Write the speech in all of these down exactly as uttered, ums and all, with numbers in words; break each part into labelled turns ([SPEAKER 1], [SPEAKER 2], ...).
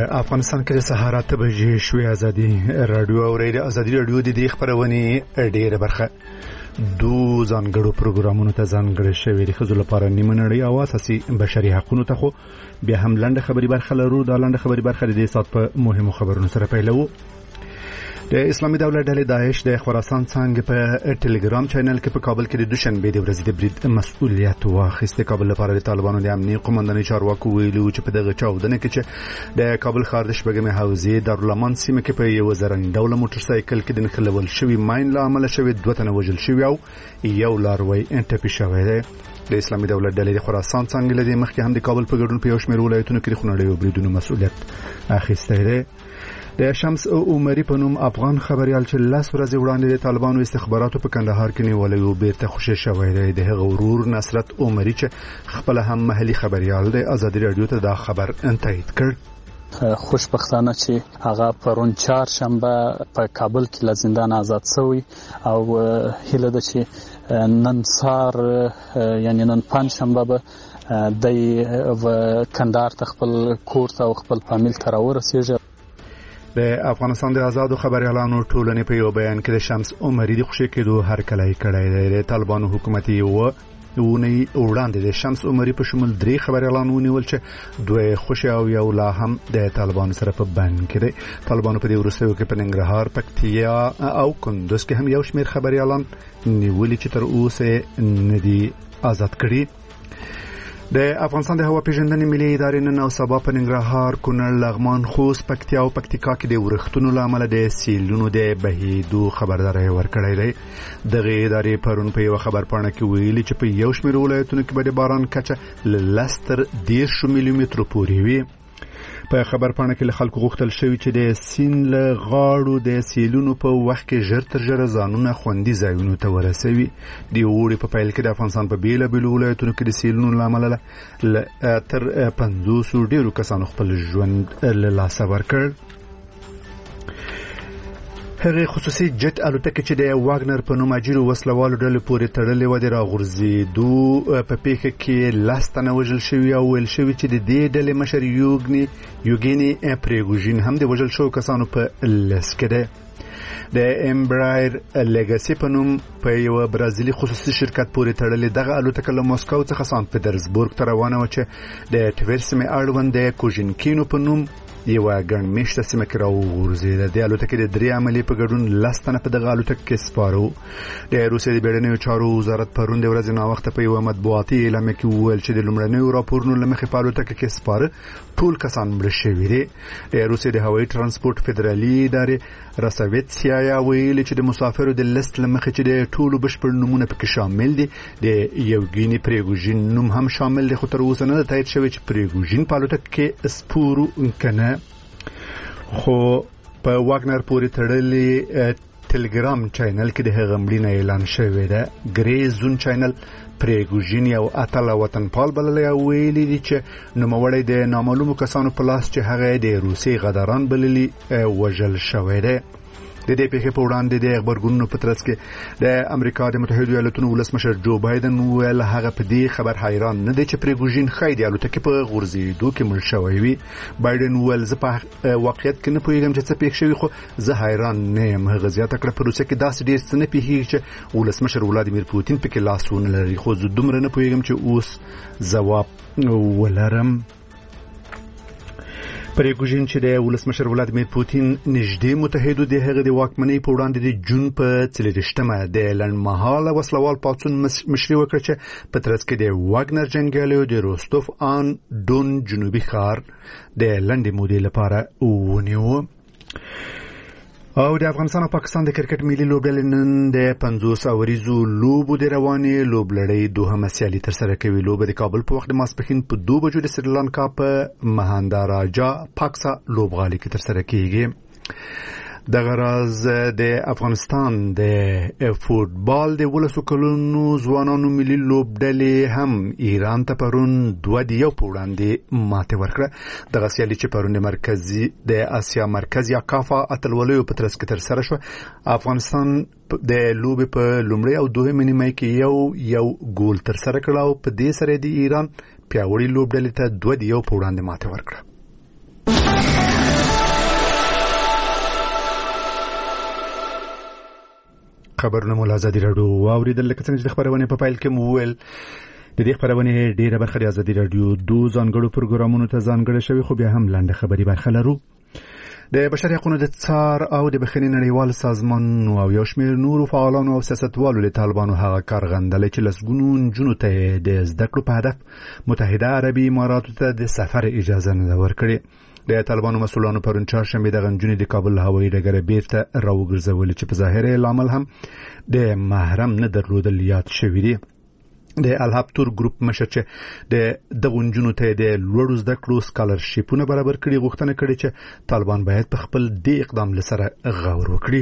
[SPEAKER 1] افغانستان کې د سهار اته بجې شوې ازادي رادیو او ریډیو ازادي رادیو د دې خبرونه ډېره برخه دو ځانګړو پروګرامونو ته ځانګړې شوې د ښځو لپاره نیمه نړۍ او اساسي بشري حقوقو ته خو بیا هم لنډه خبري برخه لرو. دا لنډه خبري برخه د دې سات په مهمو خبرونو سره پیلوو. د اسلامي دولت ډلې داعش د خراسان څنګه په ټلګرام چینل کې په کابل کې د دوشنبه د ورځې د برید مسؤلیت واخیسته. کابل لپاره د طالبانو د امنیتي قومندانۍ چارواکو ویلو چې په دغه چاودنه کې چې د کابل ښار د شپږمې حوزې دارالمان سیمه کې په یو زرنګ ډول موټر سایکل کې د نښلول شوی ماین له امله شوی دوه تنه وژل شوی او یو لاروی انټپی شوی دی. د اسلامي دولت ډلې د خراسان څنګه لدی مخکې هم د کابل په ګډون په یو شمېر ولایتونو کې د خونړیو بریدونو مسؤلیت اخیسته دی. د شمس عمری په نوم افغان خبريال چې لاس ورځې وړاندې د طالبانو استخباراتو په کندهار کې نیولې او بیرته خوشی شوی دی. د هغه ورور نصرت عمری چې خپل هم محلي خبريال دی ازادي رادیو ته دا خبر تایید کړ.
[SPEAKER 2] خوشبختانه چې هغه پرون چهارشنبه په کابل کې له زندان آزاد شوی او هیله ده چې نن سار یعنی نن پنځشنبه به د کندهار ته خپل کور ته او خپل فامیل ته راورسیږي.
[SPEAKER 1] د افغانستان د آزادو خبريالانو ټولنې په یو بیان کې د شمس عمری د خوشی کېدو هرکلی کړی دی. د طالبانو حکومت یو ونی وړاندې د شمس عمری په شمول درې خبريالان ونیول چې دوی خوشی او یو لا هم د طالبانو سره په بند کې دي. طالبانو په دې وروستیو کې په ننګرهار، پکتیا او کندوز کې هم یو شمېر خبريالان نیولي چې تر اوسه ندي آزاد کړي. د افغانستان د هوا پیژندنې ملي ادارې نن او سبا په ننګرهار، کونړ، لغمان، خوست، پکتیا او پکتیکا کې د ورښتونو لامل د سیلونو د بهیدو خبرداري ورکړې ده. دغه ادارې پرون په یو خبر پاڼه کې ویلي چې په یو شمېر ولایتونو کې به د باران کچه لستر دیرش میلی متر پورې وي. په خبر پاڼه کې له خلکو غوښتل شوی چې د سین له غاړو د سیلونو په وخت کې ژر تر ژره ځانونه خوندي ځایونو ته ورسوي. د اوړي په پیل کې د افغانستان په بیلابیلو ولایتونو کې د سیلونو له امله تر پنځوسو ډیرو کسانو خپل ژوند له لاسه ورکړ. هغه خصوصي جټ الوتکه چې د واګنر په نوم اجیرو وسلوالو ډلې پورې تړلې و د راغورځېدو په پیښه کې لاستنه وژل شوی او ویل شوی چې د دې ډلې مشر یوګني یوګینی پریګوژین هم د وژل شوو کسانو په لس کې ده. د امبرایر لیګاسي په نوم په یو برازیلي خصوصي شرکت پورې تړلې دغه الوتکه له مسکو څخه سان پټرزبورګ ته روانه و چې د ټویرسمې اړوند د کوژینکینو په نوم یو ګڼ میشته سیمه کې راوغورځېده. د الوتکې د درې عملي په ګډون لس تنه په دغه الوتکه کې سپارو. د روسیې د بیړنیو چارو وزارت پرون د ورځې ناوخته په یو مطبوعاتي اعلامیه کې وویل چې د لومړنیو راپورونو له مخې په الوتکه کې سپاره ټول کسان مړه شوي دي. د روسیې د هوایي ترانسپورت فدرالي ادارې راسویتسیا ویلي چې د مسافرو د لیست له مخې چې د ټولو بشپړ نومونه پکې شامل دي د یوګینی پریګوژین نوم هم شامل دی، خو تر اوسه نه تایید شوی چې پریګوژین په الوتکه کې سپورو کنه. خو په واګنر پورې تړلې ټلګرام چینل کې د هغه مړینه اعلان شوی دی. ګری زون چینل پریګوژین یو اتل وطنپال بللی ویلي دي چې نوموړی د نامعلومو کسانو په لاس چې هغه د روسي غداران بللي وژل شوی دی. د دې پیښې په وړاندې د خبرګونونو په ترڅ کې د امریکا د متحده ایالاتونو ولسمشر جو بایدن ویل هغه په دې خبر حیران نه دی چې پریګوژین خای د الوتکې په غورځېدو کې مړ شوی وي. بایدن ویل زه په واقعیت کې نه پوهیږم چې څه پیښ شوی، خو زه حیران نه یم. هغه زیاته کړه په روسیه کې داسې ډېر څه نه پیښیږي چې ولسمشر ولادیمیر پوتین پکې لاس ونه لري، خو زه دومره نه پوهیږم چې اوس ځواب ولرم. پریګوژین چې د ولسمشر ولادیمیر پوتین نږدې متحدو د هغه د واکمنۍ په وړاندې د جون په څلېرویشتمه د لنډمهاله وسلوال پاڅون مشري وکړه چې په ترڅ کې د واګنر جنګیالیو د روستوف آن ډون جنوبي ښار د لنډې مودې لپاره ونیو. او د افغانستان او پاکستان د کرکټ ملي لوبډلې نن د پنځوس اوریزو لوبو د روانې لوبلړۍ دوهمه سیالي ترسره کوي. لوبه د کابل په وخت د ماسپښین په دوه بجو د سریلانکا په مهانداراجا پاکسا لوبغالي کې ترسره کیږي. دغه راز د افغانستان د فوتبال د ولسو کلونو ځوانانو ملي لوبډلې هم ایران ته پرون دوه د یو په وړاندې ماتې ورکړه. دغه سیالي چې پرون د مرکزي د اسیا مرکز یا کافا اتلولیو په ترڅ کې ترسره شوه. افغانستان د لوبې په لومړۍ او دوهمې نیمه کې یو یو ګول ترسره کړ او په دې سره د ایران پیاوړي لوبډلې ته دوه د یو په وړاندې ماتې ورکړه. خبرونه مو ازادي راډیو واوریدل لکه څنګه چې د خبرونه په فایل کې مو ویل د دې خبرونه ډیره برخه د ازادي راډیو دو ځانګړو پروګرامونو ته ځانګړې شوی خو بیا هم لاندې خبري برخه لرو. د بشري حقوقو د څار او د بخښنې نړیوال سازمان او یو شمېر نورو فعالانو او سیاستوالو له طالبانو هغه کارغندلې چې لسګونو نجونو ته د زده کړو په هدف متحده عربي اماراتو ته د سفر اجازه نه ورکړي. د طالبانو مسؤلانو پرون چهارشنبه د غنجونې د کابل هوایي ډګر بیرته راوګرځول چې په ظاهر لامل هم د محرم نه درلودل یاد شوی دی. د الهابتور ګروپ مشر چې د دغونجونو ته د لوړو زده کړو سکالرشیپونه برابر کړي غوښتنه کړې چې طالبان باید په خپل د اقدام لسره غور وکړي.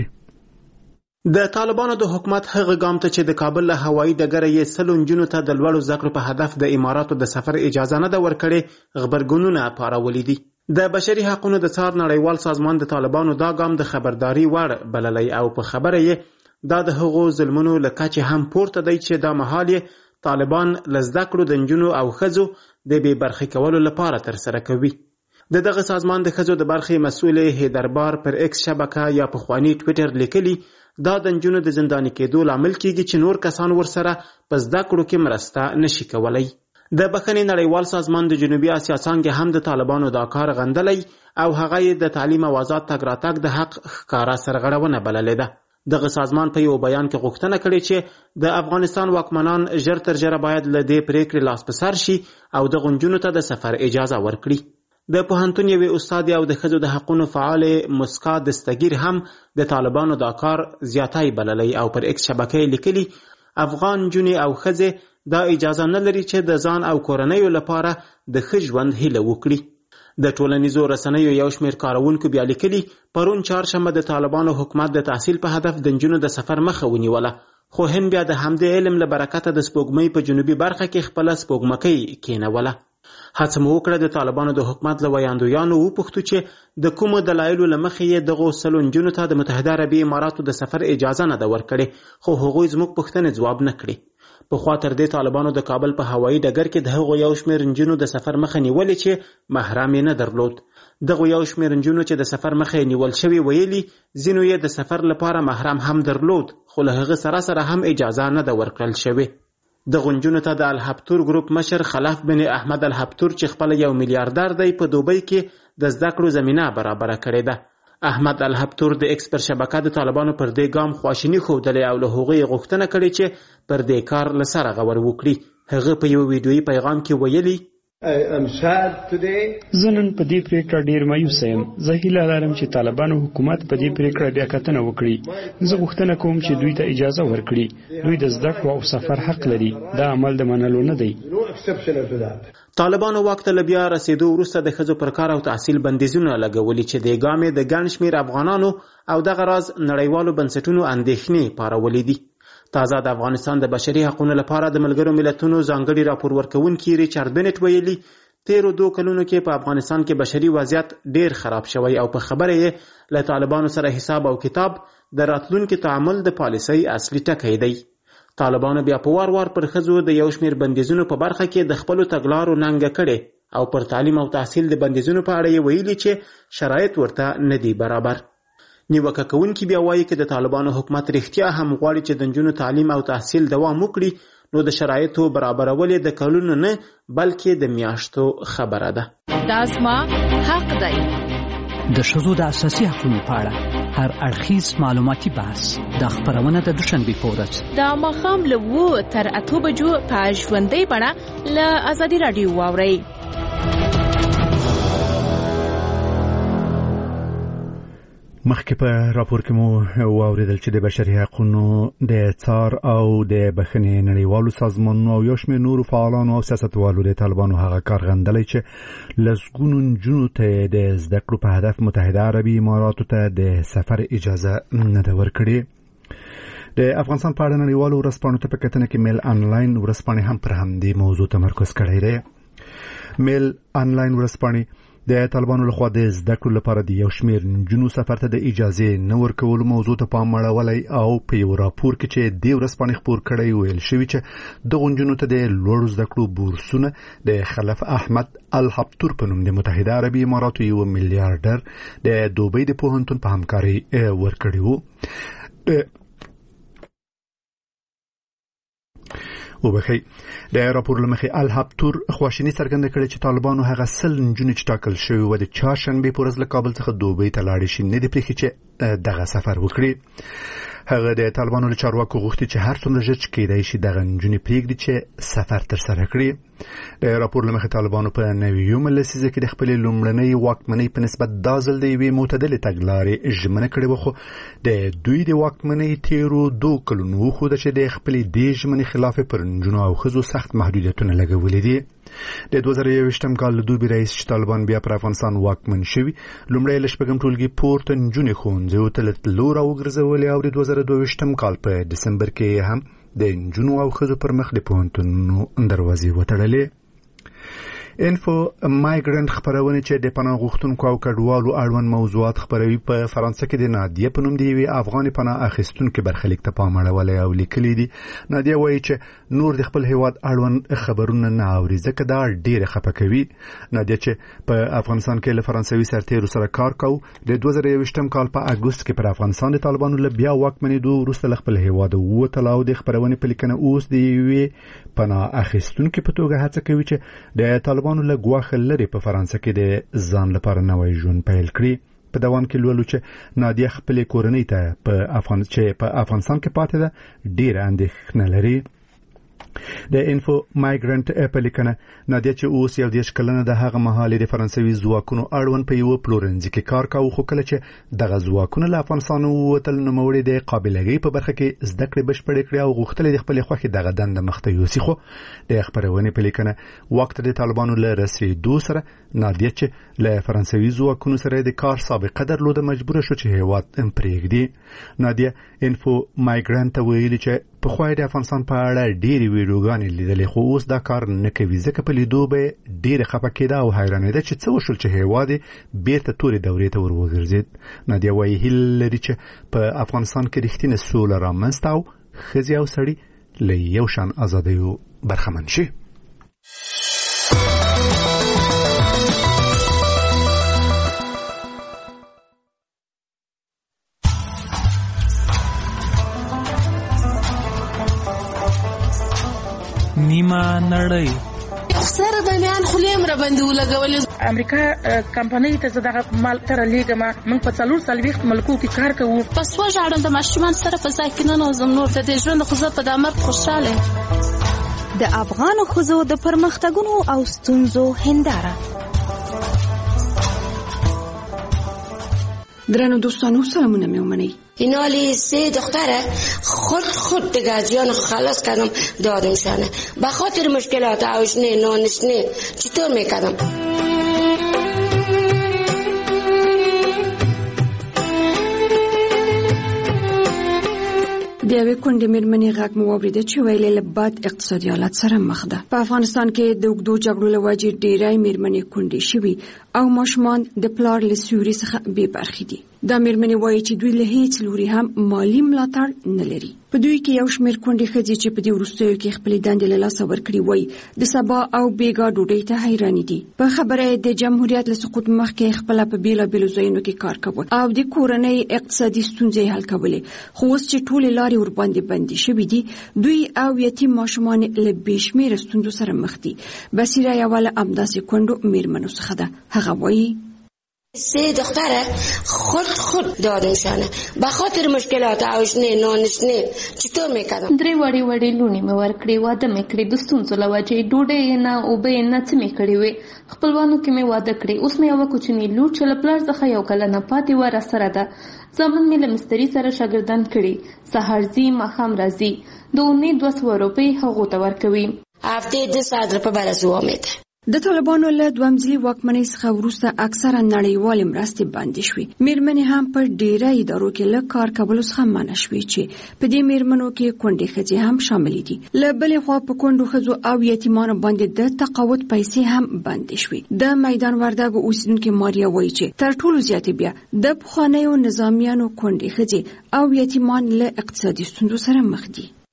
[SPEAKER 3] د طالبانو د حکومت هغه ګام ته چې د کابل له هوایي ډګر یې سلونجونو ته د لوړو زده کړو په هدف د اماراتو د سفر اجازه نه ده ورکړې خبرګونونه پارولې دي. د بشري حقوقو د څار نړیوال سازمان د طالبانو دا ګام د خبرداري وړ بللی او په خبره یې دا د هغو ظلمونو له کچې هم پورته دی چې دا مهال طالبان لزده کړو د نجونو او ښځو د بې برخې کولو لپاره ترسره کوي. د دغه سازمان د ښځو د برخې مسؤل هیدربار پر ایکس شبکه یا پخوانی ټویټر لیکلي دا د نجونو د زنداني کېدو لامل کیږي چې نور کسان ورسره په زده کړو کې مرسته نشي کولای. د بخښنې نړیوال سازمان د جنوبي اسیا څانګې هم د طالبانو دا کار غندلی او هغه یې د تعلیم او آزاد تګ راتګ د حق ښکاره سرغړونه بللې ده. دغه سازمان په یو بیان کې غوښتنه کړې چې د افغانستان واکمنان ژر تر ژره باید له دې پریکړې لاس په سر شي او د غنجونو ته د سفر اجازه ورکړي. د پوهنتون یوې استاد او د ښځو د حقوقو فعال مسکا دستګیر هم د طالبانو دا کار زیاتای بللی او پر ایکس شبکې لیکلي افغان جونې او ښځې دا اجازه نه لري چې د ځان او کورنۍ لپاره د ښه ژوند هیله وکړي. د ټولنیزو رسنیو یو شمېر کارونکو بیا لیکلي پرون چهارشنبه د طالبانو حکومت د تحصیل په هدف د نجونو د سفر مخه ونیوله خو هند بیا د همدې علم له برکته د سپوږمۍ په جنوبي برخه کې خپله سپوږمکۍ کېنوله. هڅه مو وکړه د طالبانو د حکومت له ویاندویانو وپوښتو چې د کومو دلایلو له مخې یې دغو سلو نجونو ته د متحده عربي اماراتو د سفر اجازه نه ده ورکړې خو هغوی زموږ پوښتنې ځواب نه کړې. پخوا تر دې طالبانو د کابل په هوایي ډګر کې د هغو یو شمېر نجونو د سفر مخه نیولې چې محرم یې نه درلود. دغو یو شمېر نجونو چې د سفر مخه یې نیول شوي ویلي ځینو یې د سفر لپاره محرم هم درلود خو له هغه سره سره هم اجازه نه ده ورکړل شوې. دغو نجونو ته د الهابتور ګروپ مشر خلف بن احمد الهابتور چې خپله یو میلیاردر دی په دوبۍ کې د زده کړو زمینه برابره کړې ده. احمد الهابتور د ایکس پر شبکه د طالبانو پر دې ګام خواشیني ښودلې او له هغوی غوښتنه کړې چې پر دې کار له سره غور وکړي. هغه په یو ویډیویي پیغام کې ویلي
[SPEAKER 4] زه نن په دې پریکړه ډیر مایوس یم. زه هیله لرم چې طالبانو حکومت په دې پریکړه بیا کتنه وکړي. زه غوښتنه کوم چې دوی ته اجازه ورکړي. دوی د زده کړو او سفر حق لري. دا عمل د منلو نه دی.
[SPEAKER 3] طالبانو واک ته له بیا رسېدو وروسته د ښځو پر کار او تحصیل بندیزونه لګولي چې دې ګام یې د ګڼ شمېر افغانانو او دغه راز نړیوالو بنسټونو اندېښنې پارولې دي. تازه د افغانستان د بشري حقوقو لپاره د ملګرو ملتونو ځانګړي راپور ورکوونکي ریچارډ بنټ ویلي تیرو دوه کلونو کې په افغانستان کې بشري وضعیت ډیر خراب شوی او په خبره یې له طالبانو سره حساب او کتاب د راتلونکي تعامل د پالیسۍ اصلي ټکی دی. طالبانو بیا په وار وار پر ښځو د یو شمېر بندیزونو په برخه کې د خپلو تګلارو ننګه کړې او پر تعلیم او تحصیل د بندیزونو په اړه یې ویلي چې شرایط ورته نه دي برابر. نیوکه کوونکي بیا وایي که د طالبانو حکومت رښتیا هم غواړي چې د نجونو تعلیم او تحصیل دوام وکړي نو د شرایطو برابرول د کلونو نه بلکې د میاشتو خبره ده.
[SPEAKER 5] دا زما حق دی.
[SPEAKER 6] د ښځو د اساسي حقوقو په اړه هر اړخیز معلوماتي بحث د خبرونه د دوشنبې په ورځ
[SPEAKER 5] د ماښام له اوه تر اتو بجو په ژوندۍ بڼه له ازادي راډیو واورئ.
[SPEAKER 1] مخکې په راپور کې مو واوریدل چې د بشري حقوقو د څار او د بخښنې نړیوالو سازمانونو او یو شمېر نورو فعالانو او سیاستوالو د طالبانو هغه کارغندلی چې لسګونو نجونو ته د زده کړو په هدف متحده عربي اماراتو ته د سفر اجازه نه ده ورکړې. د افغانستان په اړه نړیوالو ورځپاڼو ته په کتنه کې میل انلاین ورځپاڼې هم پر همدې موضوع تمرکز کړی دی. میل انلاین ورځپاڼې د طالبانو لخوا د زده کړو لپاره د یو شمېر نجونو سفر ته د اجازې نه ورکولو موضوع ته پام اړولی او په یو راپور کې چې دې ورځپاڼې خپور کړی ویل شوي چې دغو نجونو ته د لوړو زده کړو بورسونه د خلف احمد الهابتور په نوم د متحده عربي اماراتو یو میلیاردر د دوبۍ د پوهنتون په همکارۍ ورکړي وو. وبخي د راپور لمخې الهبتور خواشینی څرګنده کړې چې طالبانو هغه سل نجونې چې ټاکل شوی و د چهارشنبې په ورځ له کابل څخه دوبۍ ته لاړې شي نه دي پرېښي چې دغه سفر وکړي. هغه د طالبانو له چارواکو غوښتي چې هر څومره ژر چې کېدای شي دغه نجونې پرېږدي چې سفر ترسره کړي. د راپور له مخې طالبانو په نویمه لسیزه کې د خپلې لومړنۍ واکمنۍ په نسبت دا ځل د یوې معتدلې تګلارې ژمنه کړې وه، خو د دوی د واکمنۍ تېرو دوو کلونو وښوده چې د خپلې دې ژمنې خلاف پر نجونو او ښځو سخت محدودیتونه لګولي دي. د دوه زره یوویشتم کال له دوبي راهیسې چې طالبان بیا پر افغانستان واکمن شوي، لومړی له شپږم ټولګي پورته نجونې ښوونځیو ته له تلو راوګرځولې او د دوه زره دوه ویشتم کال په ډسمبر کې هم د نجونو او ښځو پر مخ د پوهنتونونو دروازې وتړلې. انفو مایګرنټ خبرونه چې د پناه غوښتونکو او کډوالو اړوند موضوعات خبروي په فرانسه کې د نادیه په نوم دی یوې افغاني پناه اخیستونکو برخلیک ته پام اړولی او لیکلي دي. نادیه وایي چې نور د خپل هیواد اړوند خبرونه نه اوري ځکه دا ډېره خفه کوي. نادیه چې په افغانستان کې له فرانسوي سرتیرو سره کار کوي، د دوه زره یوویشتم کال په اګوست کې پر افغانستان د طالبانو له بیا واکمنېدو وروسته له خپل هیواد ووتله او د خبرونې په لیکنه اوس د یوې پناه اخیستونکو په توګه هڅه کوي چې د طالبانو له ګواښ لري په فرانسه کې د ځان لپاره نوی ژوند پیل کړي. په دوام کې لولو چې نادیه خپلې کورنۍ ته په افغان چې په افغانستان کې پاتې ده ډېره اندېښنه لري. د انفو مایګرنټ په لیکنه نادیه چې اوس یو دېرش کلنه د هغه مهال د فرانسوي ځواکونو اړوند په یوه پلورنځي کې کار کاوه، خو کله چې دغه ځواکونه له افغانستان ووتل نوموړي د قابلګۍ په برخه کې زده کړې بشپړې کړې او غوښتل د خپلې خوښې دغه دنده مخته یوسي. خو د خبرونې په لیکنه وخت د طالبانو له رسېدو سره نادیه چې له فرانسوي ځواکونو سره د کار سابقه درلوده مجبوره شو چې هیواد پرېږدي. نادیه انفو مایګرنټ ویلي چې په خوای د افغانستان په اړه ډېری ویډیوګانې لیدلې، خو اوس دا کار نه کوي ځکه په لیدو به ډېره خفه کېده او حیرانېده چې څه وشول چې هیواد یې بیرته تورې دورې ته ور وګرځېد. نادیه وایي هیله لري چې په افغانستان کې رښتینې سوله رامنځته او ښځې او سړي له یو شان ازادیو برخمن شي.
[SPEAKER 7] نیمه نړۍ
[SPEAKER 8] سره د میان خلیم را باندې ولګولې.
[SPEAKER 9] امریکا کمپنۍ ته زه دغه مال تر لېږم، موږ په څلور څلوېښت ملکو کې کار کوو.
[SPEAKER 5] په سوه ژاړم د ماشومان سره په ځای کې ننوځم، نور د دې ژوند خو زه په دا مرګ خوشحاله یم.
[SPEAKER 10] د افغانو ښځو د پرمختګونو او ستونزو هنداره.
[SPEAKER 11] درنو دوستانو سلامونه می ومنئ.
[SPEAKER 8] اینالی سه دختره خود خود دیگه از جان خلاص کردم دادمشانه به خاطر مشکلات آشنه نانشنه چطور میکردم.
[SPEAKER 11] د یوې کونډې مېرمنې غږ مو واورېده چې ویلې له بد اقتصادي حالت سره مخ ده. په افغانستان کې د اوږدو جګړو له وجې ډېری مېرمنې کونډې شوي او ماشومان د پلار له سیوري څخه بې برخې دي. دا مېرمنې وایي چې دوی له هیڅ لوري هم مالي ملاتړ نه لري. په دوی کې یو شمېر کونډې ښځې چې په دې وروستیو کې خپلې دندې له لاسه ورکړي وایي د سبا او بېګا ډوډۍ ته حیرانې دي. په خبره یې د جمهوریت له سقوط مخکې خپله په بېلابېلو ځایونو کې کار کوه او د کورنۍ اقتصادي ستونزې حل کولې، خو اوس چې ټولې لارې ورباندې بندې شوي دي، دوی او یتیم ماشومان له بې شمېره ستونزو سره مخ دي. بصیره یوه له همداسې کونډو مېرمنو څخه ده. هغه وایي
[SPEAKER 8] سه دختره خود خود دادمشانه به خاطر مشکلات آشنه نانشنه چطور میکردم.
[SPEAKER 12] درې وړې وړې لونې مې ورکړې، واده مې کړې، د ستونزو له وجې ډوډۍ یې نه، اوبه یې نه، څه مې کړې وې. خپلوانو کې مې واده کړې. اوس مې یوه کوچنۍ لور چې له پلار څخه یو کلنه پاتې وه راسره ده. زامن مې له مستري سره شاګردان کړي، سهار ځي ماښام راځي، د اونۍ دوه سوه روپۍ هغو ته ورکوي.
[SPEAKER 8] هفتې دوه ساعت روپۍ به رسوا میده.
[SPEAKER 11] د طالبانو له دوامځلي واکمنۍ څخه وروسته اکثره نړیوالې مرستې بندې شوې. مېرمنې هم په ډېره ادارو کې له کار کولو څخه منع شوې چې په دې مېرمنو کې کونډې ښځې هم شاملې دي. له بلې خوا په کونډو ښځو او یتیمانو باندې د تقاعد پیسې هم بندې شوې. د میدان وردګو اوسیدونکې ماریا وایي چې تر ټولو زیاتې بیا د پخوانیو نظامیانو کونډې ښځې او یتیمان له اقتصادي ستونزو سره مخ دي.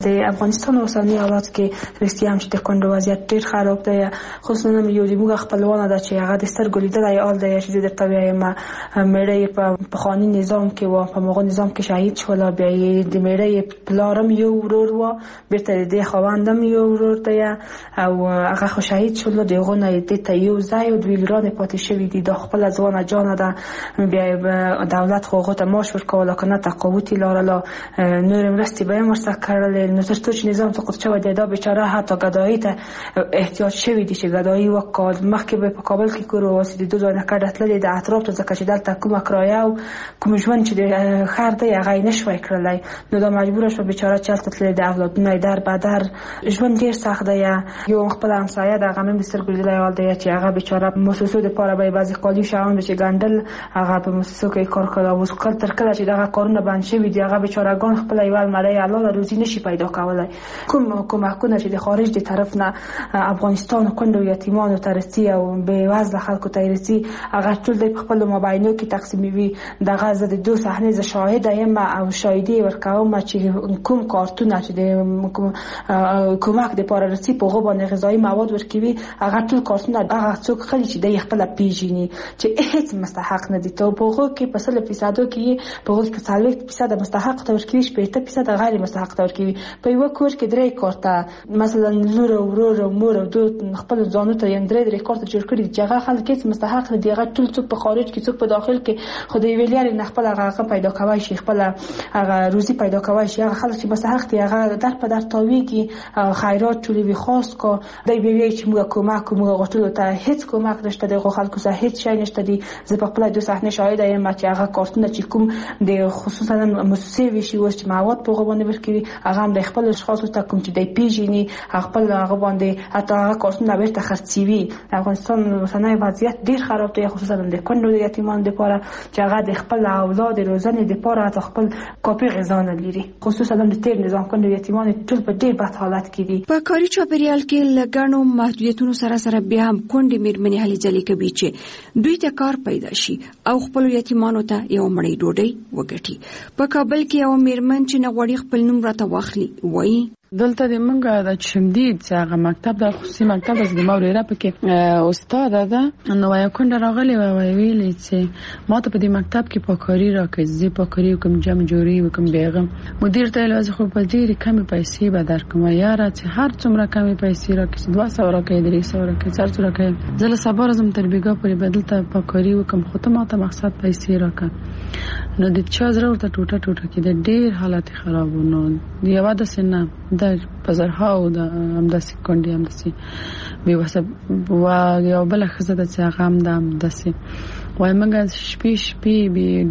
[SPEAKER 7] د افغانستان اوسنی حالات کې رښتیا هم چې د کونډو وضعیت ډیر خراب دی، خصوصا یو د موږ خپلوانه ده چې هغه د سترګو لیدلای آل دی چې د طبيعي مېړې په پخوانی نظام کې و، په موږ نظام کې شهید شول، بیا د مېړې پلارم یو ورور و، بیرته د خوندم یو ورور دی او هغه خو شهید شول، دغه نه د ته یو ځای او د ویلران پاتې شوی دي، د خپل ځوانه جان ده، بیا دولت خو غوته ماش ورکول کنه تقاوتی لارلا نور مرستي به مرسته کړل، نو تر څو چې نظام سقوط شوی دی دا بیچاره حتی ګدایي ته احتیاج شوی دی چې ګدایي وکړ. مخکې به په کابل کې کورو واسي د دوه ځای نه کډتلې د اطراف ته ځکه چې دلته کومه کرایه او کوم ژوند چې د خیر دی هغه نشوي کړلای، نو دا مجبور شو بیچاره چلته تللی د اولادونه در بدر ژوند ډیر سخت دی. یو خپل همسایه د هغه مې سترګو لیدلای دی چې هغه بیچاره موسسو د پاره به بعضی قالی شاون چې ګندل هغه په موسسو کې کار کړو، اوس کله تر کله چې دغه کارونه باندې شوی دی هغه بیچاره ګان خپل ایوال مړی الله روزي نشي پیدا کولای. کوم کومکونه چې د خارج د طرف نه افغانستان کونډو یتیمانو ترسي او به وزله خلکو ترسي هغه ټول د خپل موبایلونو کې تقسیموي. دغه زه د دوه صحنه ز شاهد یم او شاهدي ورکوم چې کوم کارتونه چې د کومک د پاره رسي په غو باندې غذایی مواد ورکوي هغه ټول کارتونه هغه څوک خلی چې د خپل پیژني چې هیڅ مستحق نه دي. ته په غو کې په سل فیصد کې په غو کې څلوېښت فیصد مستحق تور کوي، شپږ فیصد غیر مستحق تور کوي. په یو کور کې درې کارته مثلا لور او ورور او مور او دوه خپل ځانو ته یې درې درې کارته جوړ کړي چې هغه خلک هیڅ مستحق نه دي، هغه ټول څوک په خارج کې څوک په داخل کې خو د ویلیر نه خپل هغه پیدا کوي شي، خپل هغه روزي پیدا کوي شي، هغه خلک چې مستحق دي هغه در په در تاویږي خیرات ټولې وی خاص کو دای به چې موږ کومک موږ غوښتل ته هیڅ کومک نشته دی، خلکو سره هیڅ شی نشته دي. زه په خپل دوه صحنه شاهد یم چې هغه کارتونه چې کوم د خصوصا مؤسسې وشي اوس چې مواد په غو باندې ورکړي هغه هم د خپل اشخاصو ته کوم چې د پیژني خپل هغه باندې حتی هغه کارتونه بیرته خرڅوي. افغانستان اوسنی وضعیت ډیر خراب دی، خصوصا د کونډو یتیمانو لپاره چې هغه د خپل اولاد روزنې لپاره حتی خپل کاپي غذا نه لري، خصوصا د تیر نظام کونډو یتیمان ټول په ډیر بد حالت کې دي.
[SPEAKER 11] په کاري چاپیریال کې لګڼو محدودیتونو سره سره بیا هم کونډې میرمنې هلې ځلې کوي چې دوی ته کار پیدا شي او خپل یتیمانو ته یو مړی ډوډۍ وګټي. په کابل کې یو میرمن چې نه غواړي خپل نوم راته واخلي وایي
[SPEAKER 13] دلته د منګه د شمدید چې هغه مکتب د خصوصي مکتب د موريره پکې استاد ده، نو یو کونډه راغلی و ویلې چې ما ته په دې مکتب کې پاکاري راکړي، زه پاکاري کوم جمع جوړي وکم بیغم. مدیر ته لازم خو په ډېر کم پیسې به درکوم، یاره چې هر څومره کم پیسې راکړي دوه سوه راکړي درې سوه راکړي څلور سوه راکړي، زه له سبا راځم تر بیګا پورې بدل ته پاکاري وکم، خو ته ما ته مقصد پیسې راکړه. نو د چا زره ورته ټوټه ټوټه کې د ډېر حالت خراب و. نو یو د سنه د پزرها او د امداسي کونډي امداسي به وسه وا یو بل خزه د څنګه هم د امداسي وای موږ شپې شپې به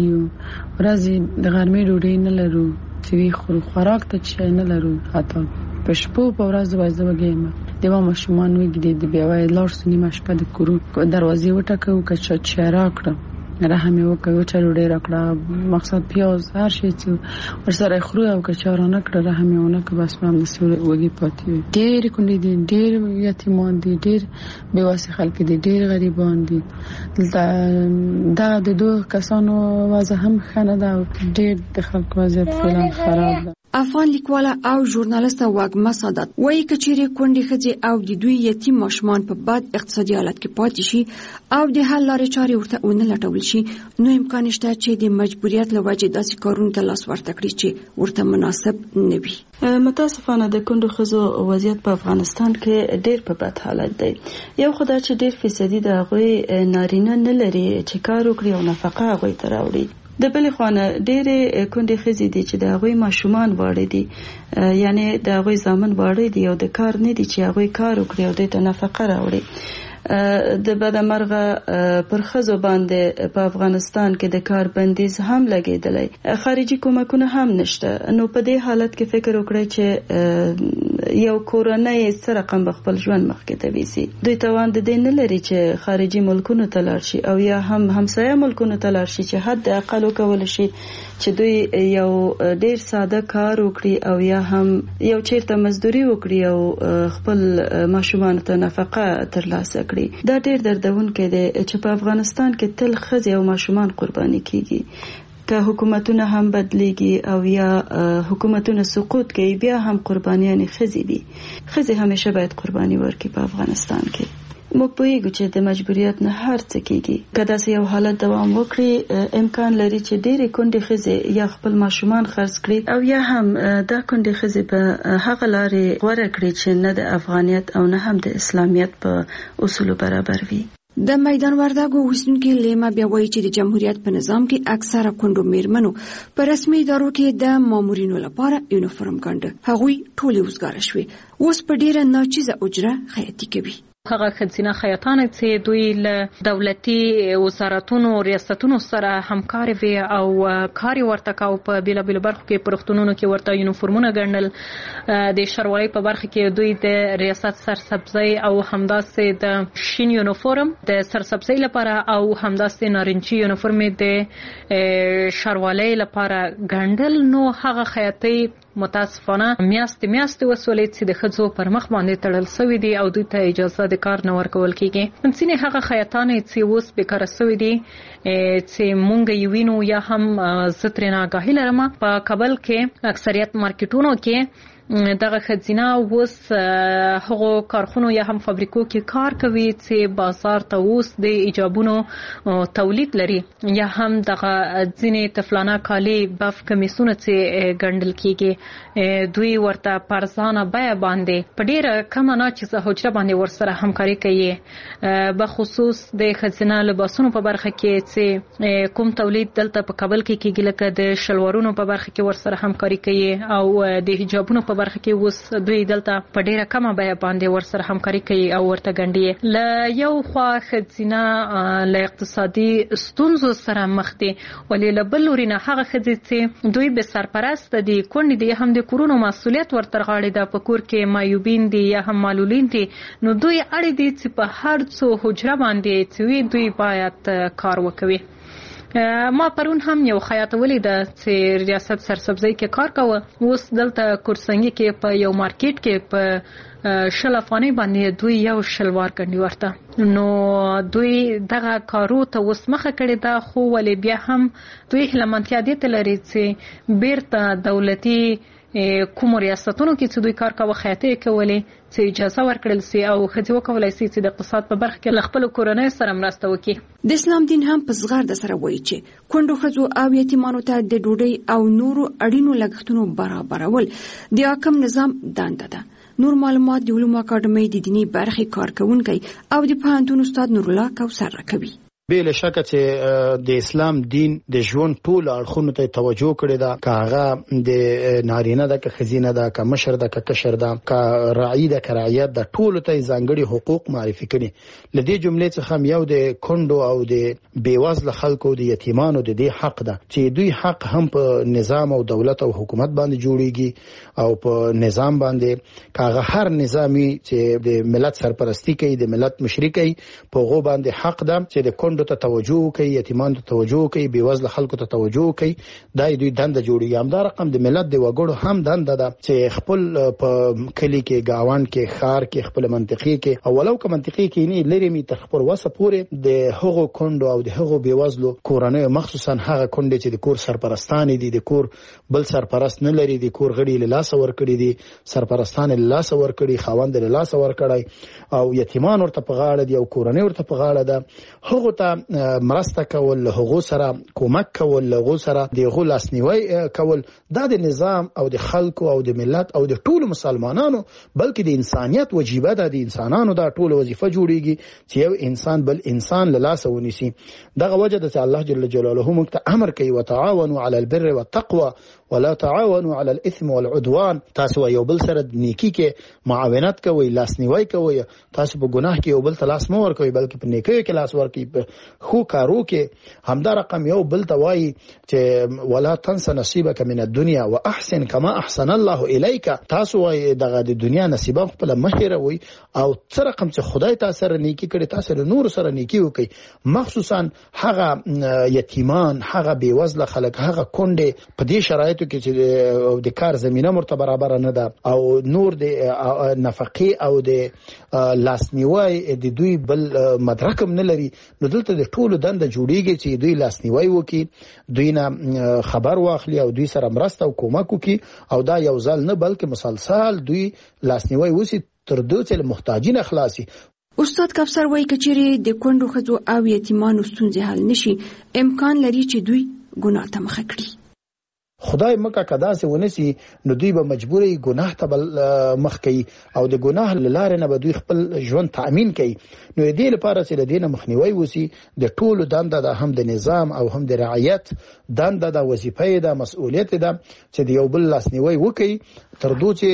[SPEAKER 13] ډوډۍ ورځي د غرمې ډوډۍ نه لرو چې خو خوراک ته چې نه لرو، حتی په شپو په ورځ وایي زوګېم د ما مشمان وګړي د بیا وای لار سنی مشپه د کورو دروازې وټکو کچ چیرا کړ رحم یو کوي چې ډېر راکړه مقصد پیاز هر شي چې ورسره خورو او کچارانه کړه رحم یو نه که بس ما مسول وږي پاتې ډېر کونډې دي، ډېر یتیمان دي، ډېر بیواسي خلک دي، ډېر غریبان دي. دا د دوه کسانو وضع هم خنه ده، ډېر د خلکو وضع فعلا خراب ده.
[SPEAKER 11] افغان لیکواله او ژورنالیسته واګما سادات وایي کچېرې کونډې ښځې او د دوی یتیم ماشومان په بد اقتصادي حالت کې پاتې شي او د حل لارې چارې ورته ونه لټول شي، نو امکان شته چې د مجبوریت له وجې داسې کارونو ته لاس ورته کړي چې ورته مناسب نه وي.
[SPEAKER 14] متاسفانه د کونډو ښځو وضعیت په افغانستان کې ډېر په بد حالت دی. یو خو دا چې ډېر فیصدي د هغوی نارینه نه لري چې کار وکړي او نفقه هغوی ته راوړي. د بلې خوا ډېرې کونډې ښځې دي چې د هغوی ماشومان واړه دي، یعنی د هغوی زامن واړه دي او د کار نه دي چې هغوی کار وکړي او دوی ته نفقه راوړي. د بدمرغه پر ښځو باندې په افغانستان کې د کار بندیز هم لګیدلی، خارجي کومکونه هم نشته. نو په دې حالت کې فکر وکړئ چې یو کورنۍ څه رقم به خپل ژوند مخکې ته ویسي. دوی توان د دې نه لري چې خارجي ملکونو ته لاړ شي او یا هم همسایه ملکونو ته لاړ شي چې حد اقل وکول شي چې دوی یو ډیر ساده کار وکړي او یا هم یو چیرته مزدوري وکړي او خپل ماشومان ته نفقه ترلاسه کړي. دا ډیر دردونکی دی چې په افغانستان کې تل ښځې او ماشومان قرباني کیږي. که حکومتونه هم بدلیږي او یا حکومتونه سقوط کوي بیا هم قربانیان ښځې دي. ښځې همیشه باید قرباني ورکړي په افغانستان کې. موږ پوهیږو چې د مجبوریت نه هر څه کیږي. که داسې یو حالت دوام وکړي امکان لري چې ډېرې کونډې ښځې یا خپل ماشومان خرڅ کړي او یا هم دا کونډې ښځې په هغه لارې غوره کړي چې نه د افغانیت او نه هم د اسلامیت په اصولو برابر وي.
[SPEAKER 11] د میدان وردګو اوسیدونکي لیما بیا وایي چې د جمهوریت په نظام کې اکثره کونډو میرمنو په رسمي ادارو کې د مامورینو لپاره یونیفورم ګنډه. هغوی ټولې وزګاره شوې، اوس په ډیره ناچیزه اجره خیاطي کوي.
[SPEAKER 12] هغه ښځینه خیاطانې چې دوی له دولتي وزارتونو ریاستونو سره همکاري وي او کار ورته کاوه په بیلابیلو برخو کې په روغتونونو کې ورته یونیفورمونه ګنډل. د ښاروالۍ په برخه کې دوی د ریاست سرسبزۍ او همداسې د شین یونیفورم د سرسبزۍ لپاره او همداسې نارنجي یونیفورم د ښاروالۍ لپاره ګنډل. نو هغه خیاطۍ متاسفانه میاشتې میاشتې وسولې چې د ښځو پر مخ باندې تړل شوي دي او دوی ته اجازه د کار نه ورکول کېږي. ځینې هغه خیاطانې چې اوس بیکاره شوي دي چې مونږ یې وینو یا هم زه ترې آګاهي لرم په کابل کې اکثریت مارکیټونو کې دغه ښځینه اوس هغو کارخونو یا هم فابریکو کې کار کوي چې بازار ته اوس د ایجابونو تولید لري یا هم دغه ځینې طفلانه کالي بف کمیسونه چې ګنډل کېږي دوی ورته په ارزانه بیه باندې په ډېره کمه ناچیزه حجره باندې ورسره همکاري کوي. بخصوص د ښځینه لباسونو په برخه کې چې کوم تولید دلته په کابل کې کېږي لکه د شلوارونو په برخه کې ورسره همکاري کوي او د حجابونو په برخه کې اوس دوی دلته په ډیره کمه بیه باندې ورسره همکاري کوي او ورته ګنډي. له یو خوا ښځینه له اقتصادي ستونزو سره مخ دي، ولې له بل لوري نه هغه ښځې چې دوی به سرپرسته دي، کونډې دي، هم د کورونو مسؤلیت ورته غاړې ده، په کور کې معیوبین دي یا هم معلولین دي، نو دوی اړ دي چې په هر څو حجره باندې چې دوی باید کار وکوي. ما پرون هم یو خیاطه ولیده چې ریاست سرسبزۍ کې کار کوه، اوس دلته کورسنګي کې په یو مارکیټ کې په شل افغانۍ باندې دوی یو شلوار ګنډي ورته. نو دوی دغه کارو ته اوس مخه کړې ده، خو ولې بیا هم دوی هیلهمندتیا دې ته لري چې بیرته دولتي کومو ریاستونو کې چې دوی کار کوه خیاطۍ کولې چې اجازه ورکړل سي او ښځې وکولای سي چې د اقتصاد په برخه کې له خپلو کورنیو سره مرسته وکړي.
[SPEAKER 11] د اسلام دین هم په زغرده سره وایي چې کونډو ښځو او یتیمانو ته د ډوډۍ او نورو اړینو لګښتونو برابرول د حاکم نظام دنده ده. نور معلومات د علومو اکاډمۍ د دیني برخې کارکونکی او د پوهنتون استاد نورالله کوثر راکوي.
[SPEAKER 15] بل شکه چې د اسلام دین د ژوند ټول اړخونو ته توجه کړې ده، که هغه د نارینه ده، که ښځینه ده، که مشر ده، که کشر ده، که راعي ده، که رعیت ده، ټولو ته ځانګړي حقوق معرفي کړي. له دې جملې څخه هم یو د کونډو او د بېوزله خلکو د یتیمانو د دې حق ده چې دوی حق هم په نظام او دولت او حکومت باندې جوړیږي او په نظام باندې که هغه هر نظامي چې د ملت سرپرستی کوي، د ملت مشري کوي، په هغو باندې حق ده چې د کونډو ته توجه کوي، یتیمانو ته توجه کوي، بېوزله خلکو ته توجه کوي. دا دوی دنده جوړیږي. همدا رقم د ملت د وګړو هم دنده ده چې خپل په کلی کې، ګاونډ کې، ښار کې، خپل منطقې کې او ولو که منطقې کې نه لري می تر خپل وسه پورې د هغو کونډو او د هغو بېوزلو کورنیو، مخصوصا هغه کونډې چې د کور سرپرستان دي، د کور بل سرپرست نه لري، د کور غړي له لاسه ورکړي دي، سرپرستان له لاسه ورکړي، خاوند له لاسه ورکړي او یتیمان ورته په غاړه دي او کورنۍ ورته په غاړه ده. هغه ته مرسته کول، هغه سره کومک کول، هغه سره د لاسنیوي کول، دا د نظام او د خلکو او د ملت او د ټولو مسلمانانو بلکې د انسانیت وجیبه ده. د انسانانو دا ټول وظیفه جوړیږي چې یو انسان بل انسان له لاسه ونیسي. دغه وجه ده چې الله جل جلاله موږ ته امر کوي وتعاونوا على البر والتقوى ولا تعاونوا على الاثم والعدوان. تاسو یو بل سره نیکی کې معاونت کوئ، لاسنیوي کوئ، تاسو په ګناه کې یو بل ته لاس مه ورکوئ بلکې په نیکیو کې لاس ورکوئ، په خو کارو کې. همدا رقم یو بل ته وایي چې ولا تنس نصیبک من الدنيا واحسن كما احسن الله الیک. تاسو وایي دغه د دنیا نصیب خپل مه هېروئ او څه رقم چې خدای تاسو سره نیکی کړي تاسو له نور سره نیکی وکړئ، مخصوصا هغه یتیمان، هغه بېوزله خلک، هغه کونډې په دې شرایطو کې چې د کار زمینه مرته برابر نه ده او نور د نفقې او د لاسنیوي د دوی بل مدرک هم نه لري، نو دلته د ټولو دنده جوړیږي چې دوی لاسنیوي وکړي، دوی نه خبر واخلي او دوی سره مرسته او کومک وکړي، او دا یو ځل نه بلکې مسلسل دوی لاسنیوي وسی تر دې چې محتاجین خلاصي.
[SPEAKER 11] استاد کفسر وایي کچېرې د کونډو ښځو او یتیمانو ستونزې حل نشي، امکان لري چې دوی ګناه ته مخه کړي.
[SPEAKER 15] خدای مکه کدا سه ونسی نو دوی به مجبوري ګناه ته مخ کوي او د ګناه لاره نه به دوی خپل ژوند تأمین کوي. نو دې لپاره چې د دینه مخنیوي وسی د ټولو دنده د هم د نظام او هم د رعایت دنده د وظیفه د مسؤلیت ده چې د یو بل لاسنیوي وکړي تر دوی چې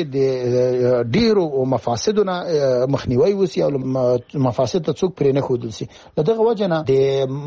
[SPEAKER 15] د ډیرو مفاسدونه مخنیوي وسی او مفاسد ته څوک پرې نه خودل سي. دغه وجنه د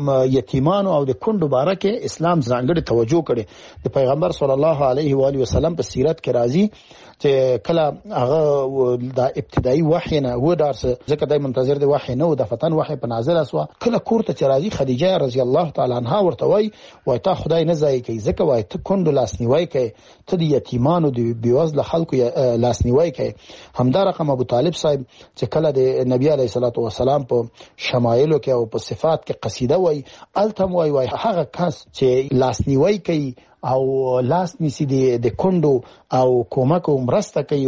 [SPEAKER 15] یتیمانو او د کونډو بارکه اسلام ځانګړي توجه کړي. د پیغمبر صلی الله علیه و آله وسلم په سیرت کې راځي چې کله هغه د ابتدایي وحی نه و درس ځکه دای منتظر دی وحی نه و د فتن وحی په نازل اسوا کله کورته چې راځي خدیجه رضی الله تعالی عنها ورته وای وای تا خدای نه ځای کوي ځکه وای ته کندو لاسنیوي کوي، ته د یتیمانو د بیوزله خلکو لاسنیوي کوي. همدا رقم ابو طالب صاحب چې کله د نبی علیه الصلاۃ والسلام په شمایلو کې او په صفات کې قصیده وای التم وای وای هغه کس چې لاسنیوي کوي او لاس نیسی د کندو او کومک او مرسته کوي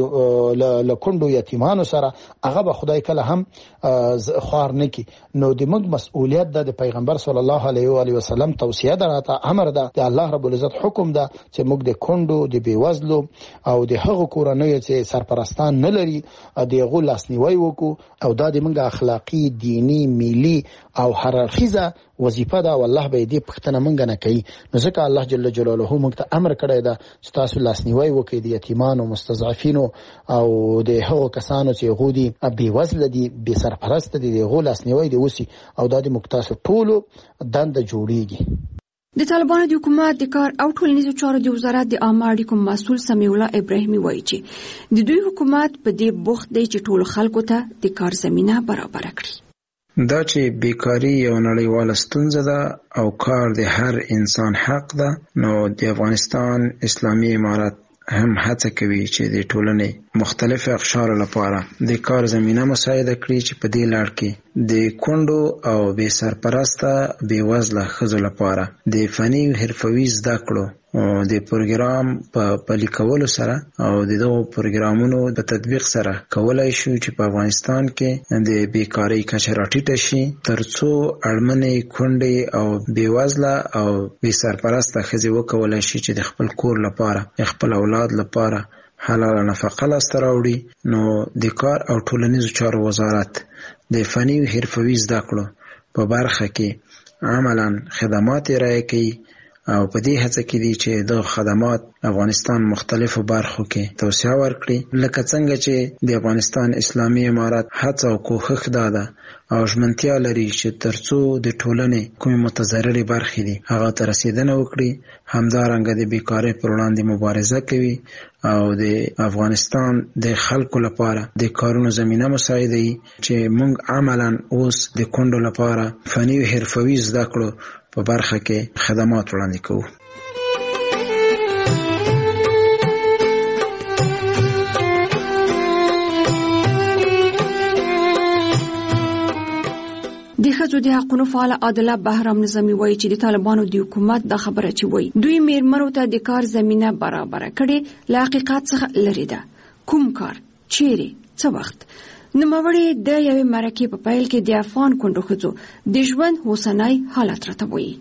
[SPEAKER 15] له کندو یتیمانو سره هغه به خدای کله هم خوار نه کی. نو د موږ مسؤلیت ده د پیغمبر صلی الله علیه و آله وسلم توصیه ده راته امر ده د الله رب العزت حکم ده چې موږ د کندو د بیوزلو او د هغو کورنیو چې سرپرستان نه لري د هغو لاسنیوي وکړو او دا د موږ اخلاقی دینی ملی او هررخیزه وظیفه ده والله به دې پښتنه مونږ نه کوي. نو ځکه الله جل جلاله موږ ته امر کړی ده چې تاسو لاسنیوي وکړئ د یتیمانو مستضعفینو او د هغو کسانو چې غودي بې وزله دي بې سرپرسته دي د هغو لاسنیوي دی وسی او دا د موږ تاسو ټولو دنده جوړیږي.
[SPEAKER 11] د طالبانو د حکومت د کار او ټولنیزو چارو د وزارت د عامه اړیکو مسؤل سمیع الله ابراهیمي وایي چې د دوی حکومت په دې بوخت دی چې ټولو خلکو ته د کار زمینه برابر کړي.
[SPEAKER 16] دا چې بیکاری یو نړیواله ستونزه ده او کار د هر انسان حق ده، نو د افغانستان اسلامي امارت هم هڅه کوي چې د ټولنې مختلف اقشار لپاره د کار زمینه مساعده کړي چې په دې لړ کې د کونډو او بې سرپرسته بې وزله ښځو لپاره د فني او حرفوي زده کړو د پروګرام په پلي کولو سره او د دغو پروګرامونو په تطبیق سره کولای شو چې په افغانستان کې د بیکاری کچه راټیټه شي ترڅو اړمنې کونډې او بې وزله او بې سرپرسته ښځې وکولای شي چې د خپل کور لپاره خپل اولاد لپاره حلاله نفقه لاسته راوړي. نو د کار او ټولنیزو چارو وزارت د فني او حرفوي زده کړو په برخه کې عملاً خدمات ارائه کوي او په دې هڅه کې دي چې د خدمات افغانستان مختلفو برخو کې توسعه ورکړي، لکه څنګه چې د افغانستان اسلامي امارت هڅه او کوښښ ده او ژمنتیا لري چې ترڅو د ټولنې کومې متضررې برخې دي هغه ته رسیدنه وکړي. همدارنګه د بیکارۍ پر وړاندې مبارزه کوي او د افغانستان د خلکو لپاره د کارونو زمینه مساعدوي چې موږ عملاً اوس د کونډو لپاره فني او حرفوي زده کړو په برخه کې خدمات وړاندې کوو.
[SPEAKER 11] د ښځو د حقونو فعال عادله بهرام نظامي وایي چې د طالبانو د حکومت دا خبره چې وایي دوی میرمنو ته د کار زمینه برابر کړي له حقیقت څخه لري ده. کوم کار چیرې څه وخت؟ نوموړي د یوې مرکې په پیل کې د افغان کونډو ښځو د ژوند اوسنی حالت راته وایي.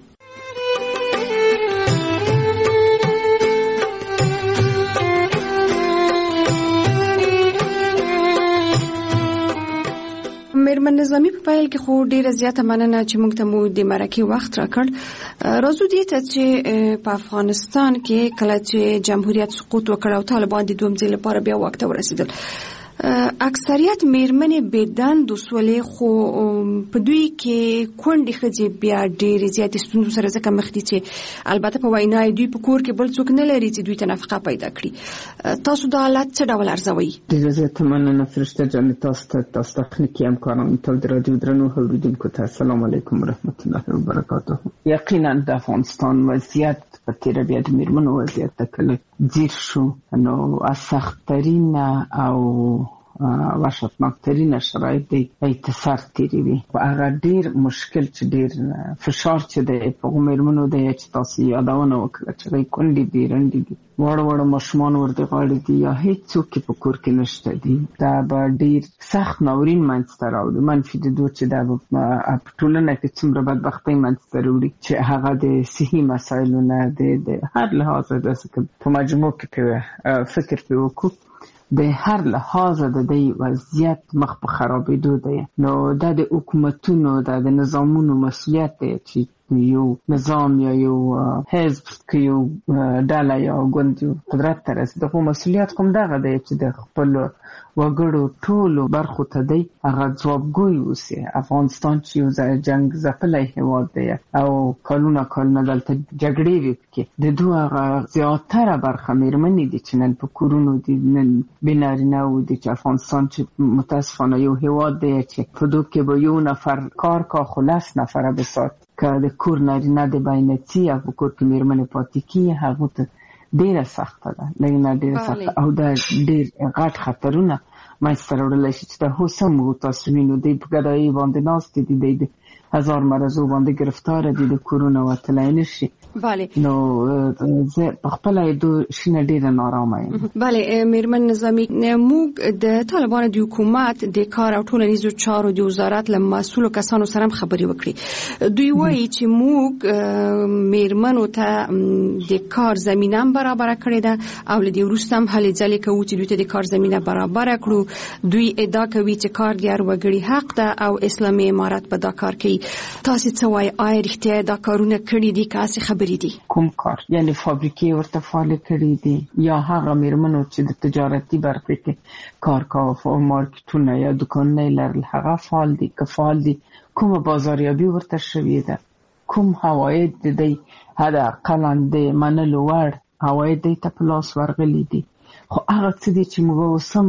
[SPEAKER 11] میرمن نظامی په پیل کې خو ډیره زیاته مننه چې موږ ته مو د مرکې وخت راکړ. راځو دې ته چې په افغانستان کې کله چې جمهوریت سقوط وکړ او طالبان د دویم ځل لپاره بیا واک ته ورسېدل، اکثریت میرمنې بېدند وسولې، خو په دوی کې کونډې ښځې بیا ډېرې زیاتې ستونزو سره ځکه مخ دي چې البته په وینا دوی په کور کې بل څوک نه لري چې دوی ته نفقه پیدا کړي. تاسو دا حالت څه ډول ارزوئ؟
[SPEAKER 17] ډېره زیاته مننه فرشته جانې، تاسو ته تاسو تخنیکي همکارانو ته د راډیو درنو اورېدونکو ته السلام علیکم ورحمت الله وبرکاته. یقینا د افغانستان وضعیت په تېره بیا د میرمنو وضعیت ته کله ځیر شو، نو از سخت‌ترین او وحشتناک ترین شرایط دی اتصال تیری وي. هغه ډیر مشکل چې ډیر فشار چې دی په میرمنو دی چې تاسو یادونه وکړه چې دوی کونډې دي رنډې دي وړ وړ ماشومان ورته غاړي دي یا هیڅ څوک په کور کې نشته دي. دا به ډیر سخت ناورین منځته راوړي. منفي د دوه چې دا په ټولنه کې څومره بدبختۍ منځته راوړي چې هغه د صحي مسایلو نه د هر لحاظ د په مجموع کې فکر په وکړو د هر لحاظ د دې وضعیت مخ په خرابېدو دی. نو دا د حکومتونو د نظامونو مسؤلیت دی چې یو نظام یا یو حزب کې یو ډله یا ګوند قدرت ته رسي. دغه مسؤلیت کوم دغه دی چې د خپل وګړو ټولو برخو ته دی هغه ځوابګوی اوسي. افغانستان چې یو جنگ ځپلی هېواد دی او کلونه کلونه دلته جګړې وي پکې د دوی هغه زیاتره برخه میرمنې دي چې نن په کورونو دي، نن بې نارینه‌و دي چې افغانستان چې متاسفانه یو هېواد دی چې په دوی کې به یو نفر کار کا خو لس نفره بسات که د کور نارینه د باینڅي او په کور کې میرمنې پاتې کیږي هغو ته ډیره سخته ده، لږ ډیره سخته او دا ډیر غټ خطرونه منځته راوړلی شي چې دا اوس هم تاسو وینو دوی په ګدایي باندې ناست دي، دوی د هزار مرضو باندې گرفتار دي، د کورونه وتلی نشي.
[SPEAKER 11] بله
[SPEAKER 17] نو زه په خپله یې دو شینه ډیره نارامه یم.
[SPEAKER 11] بله میرمن نظامي، موږ د طالبانو د حکومت د کار او ټولنیزو چارو د وزارت له مسؤلو کسانو سره هم خبرې وکړي. دوی وایي چې موږ میرمنو ته د کار زمینه هم برابره کړې ده او له دې وروسته هم هلې ځلې کوو چې دوی ته د کار زمینه برابره کړو. دوی ادعا کوي چې کار د هر وګړي حق ده او اسلامي امارت به دا کار کوي. تاسو څه وایي؟ آیا رښتیا دا کارونه کړي دي که هسې خبرې دي؟
[SPEAKER 17] کوم کار؟ یعنی فابریکې ورته فعالې کړي دي یا هغه میرمنو چې د تجارتي برخې کې کار کاوه، مارکیټونه یا دوکانونه یې لرل هغه فعال دي که فعال دي؟ کومه بازاریابي ورته شوې ده؟ کوم عواید د دوی حداقل د منلو وړ عواید دوی ته په لاس ورغلي دي؟ خو هغه څه دي چې موږ اوس هم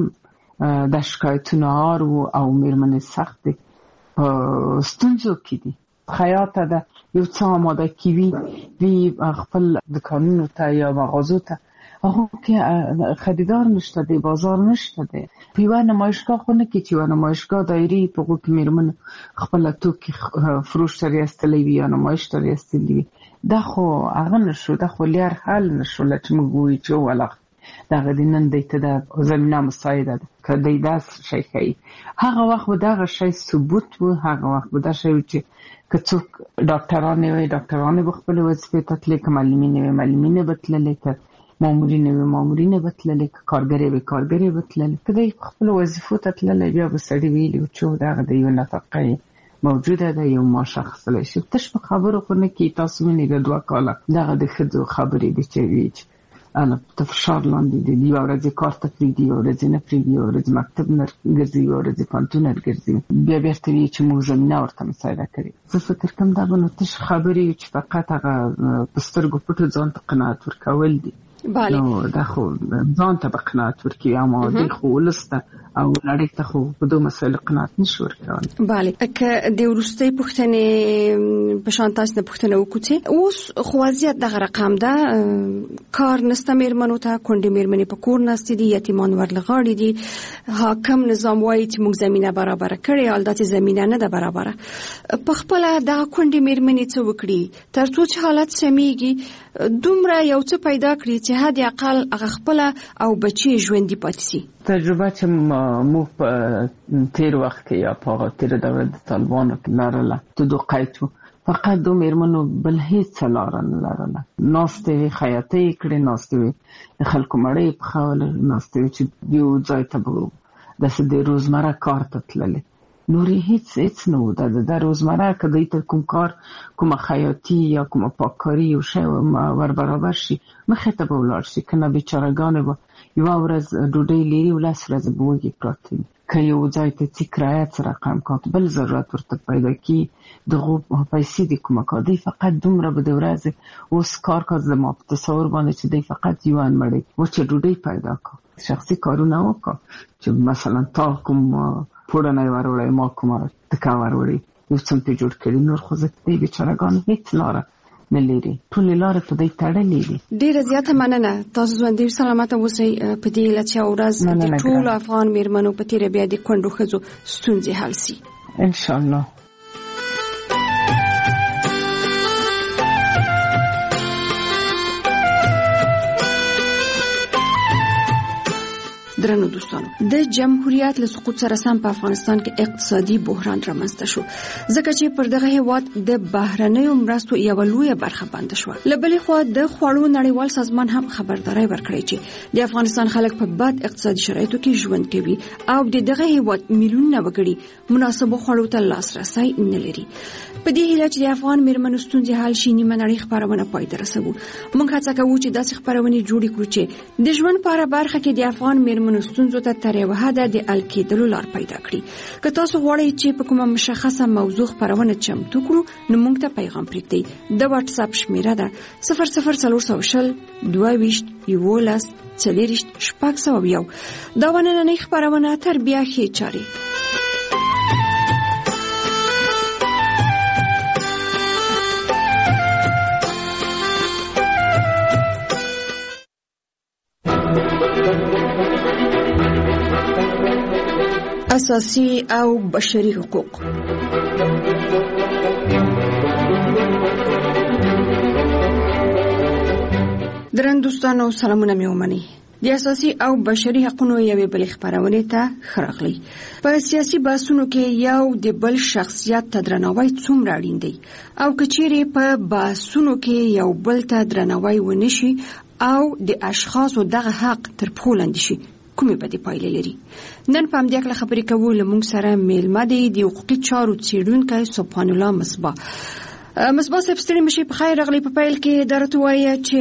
[SPEAKER 17] د شکایتونه اورو او میرمنې سخت دي په ستونزو کې دي. خیاطه ده یو څه آماده کیوي وی خپل دکانونو ته یا مغازو ته هغه کې خریدار نشته دی، بازار نشته دی. په یوه نمایشګاه خو نه کې چې یوه نمایشګاه دایري په هغو کې میرمنو خپله توکي فروش ته ریستلی وي یا نمایش ته ریستلی وي. دا خو هغه نشو، دا خو لار حل نشو چې موږ ووایو چې ولغ دغه د نن دی ته د زمینه مساعده ده که دی داس شی ښایي. هغه وخت به دغه شی ثبوت و، هغه وخت به دا شی و چې که څوک ډاکټرانې وي ډاکټرانې به خپلې وظیفې ته تللی، که معلمینې وي معلمینې به تللی، که مامورینې وي مامورینې به تللی، که کارګرې وي کارګرې به تللی. که دی خپلو وظیفو ته تللی بیا به سړي ویلي و چې دغه د یو نفقه موجوده ده، یو معاش اخیستلی شي. تش په خبرو خو نه کېږي. تاسو وینئ د دوه کاله دغه د ښځو خبرې دي چې وي چې انا ته فشار لاندې دي، یو ورځ کار ته پرېږدي، یو ورځ نه پرېږدي، یو ورځ مکتب نه ګرځي، یو ورځ پوهنتون نه ګرځي، بیا بېرته وایي چې موږ زمینه ورته مساعده کړې. زه فکر کوم دا به نو تش خبرې چې فقط هغه په سترګو پټو ځان ته قناعت ورکول دي. نو دا خو ځان ته به قناعت ورکوي اما دوی خو ولس ته او نړۍ ته خو په دو مسایلو قناعت نشي ورکولی.
[SPEAKER 11] بله، که د وروستۍ پوښتنې په شان تاسو نه پوښتنه وکړو چې اوس خو وضعیت دغه رقم ده، کار نسته میرمنو ته، کونډې میرمنې په کور ناستې دي، یتیمان ورلغاړي دي. حاکم نظام وایي چې موږ زمینه برابره کړې، حال دا چې زمینه نه ده برابره. په خپله دغه کونډې میرمنې څه وکړي تر څو چې حالت سمیږي، دومره یو څه پیدا کړي چې حد اقل هغه خپله او بچي ژوندي پاتې شي؟
[SPEAKER 17] تجربه چې موږ په تیر وخت کې یا په هغه تېره دوره د طالبانو کې لرله د دو قید و، فقط دو میرمنو بل هیڅ لاره نه لرله. ناستې وې خیاطۍ یې کړې، ناستې وې د خلکو مړۍ یې پخولې، ناستې وې چې یو ځای ته به داسې د روزمره کار ته تللې. نورې هیڅ هیڅ نه و. د د روزمره که دوی ته کوم کار، کومه خیاطي یا کومه پاککاري یو شی ور برابر شي مخې ته به ولاړ شي، که نه بیچارهګانې به یوه ورځ ډوډۍ لري او لس ورځې به وږې پراته وي. که یو ځای ته ځي کرایه څه رقم کات بل ضرورت ورته پیدا کړي، دغو پیسې د کومه کا دوی فقط دومره به د ورځې اوس کار کا زما په تصور باندې چې دوی فقط یوان مړۍ وچه ډوډۍ پیدا کا، شخصي کارونه وکړه چې مثلا تا کوم پوړنی وروړی، ما کومه تکه وروړی، یو څه پې جوړ کړي. نور خو زه دې بیچارهګانو هېڅ لاره نه لري. ټولې لارې په دې تړلې دي.
[SPEAKER 11] ډېره زیاته مننه. تاسو ژوندي سلامت اوسئ. په دې هیله چې ورځ د ټولو افغان میرمنو په تیره بیا د کونډو ښځو ستونزې حل شي
[SPEAKER 17] ان شاء الله.
[SPEAKER 11] درنو دوستانو، د جمهوریت له سقوط سره سم په افغانستان کې اقتصادي بحران رامنځته شو، ځکه چې پر دغه هیواد د بهرنیو مرستو یوه لویه برخه بنده شوه. له بلې خوا د خوړو نړیوال سازمان هم خبرداری ورکړی چې د افغانستان خلک په بد اقتصادي شرایطو کې ژوند کوي او د دغه هیواد میلیونونه وګړي مناسبو خوړو ته لاسرسی نه لري. په دې هیله چې د افغان میرمنو ستونزې حل شي، نیمه نړۍ خپرونه پای ته رسوو. موږ هڅه کوو چې داسې خپرونې جوړې کړو چې د ژوند په هره برخه کې د افغان میرمنو ستونزو ته تر یوه حده د حل کېدلو لار پیدا کړي. که تاسو غواړئ چې په کومه مشخصه موضوع خپرونه چمتو کړو، نو موږ ته پیغام پرېږدئ. د واتس اپ شمیره ده صفر صفر څلور سوه شل دوه ویشت یولس څلېرویشت شپږ سوه یو. دا نننۍ خپرونه تر بیا ښې چارې. اساسي او بشري حقوق. درن دوستانو سلامونه مې ومنئ. د اساسي او بشري حقوقو یوې بلې خپرونې ته ښه راغلئ. په سیاسي بحثونو کې یو د بل شخصیت ته درناوی څومره اړین دی، او که چیرې په بحثونو کې یو بل ته درناوی ونه شي او د اشخاصو دغه حق تر پښو لاندې شي، کومې بدې پایلې لري؟ نن په همدې اړه خبرې کوو. له موږ سره میلمه دی د حقوقي چارو څېړونکی سبحان الله مصباح. مصباح صاحب ستړي مشي، په خیر راغلی. په پیل کې درته ووایه چې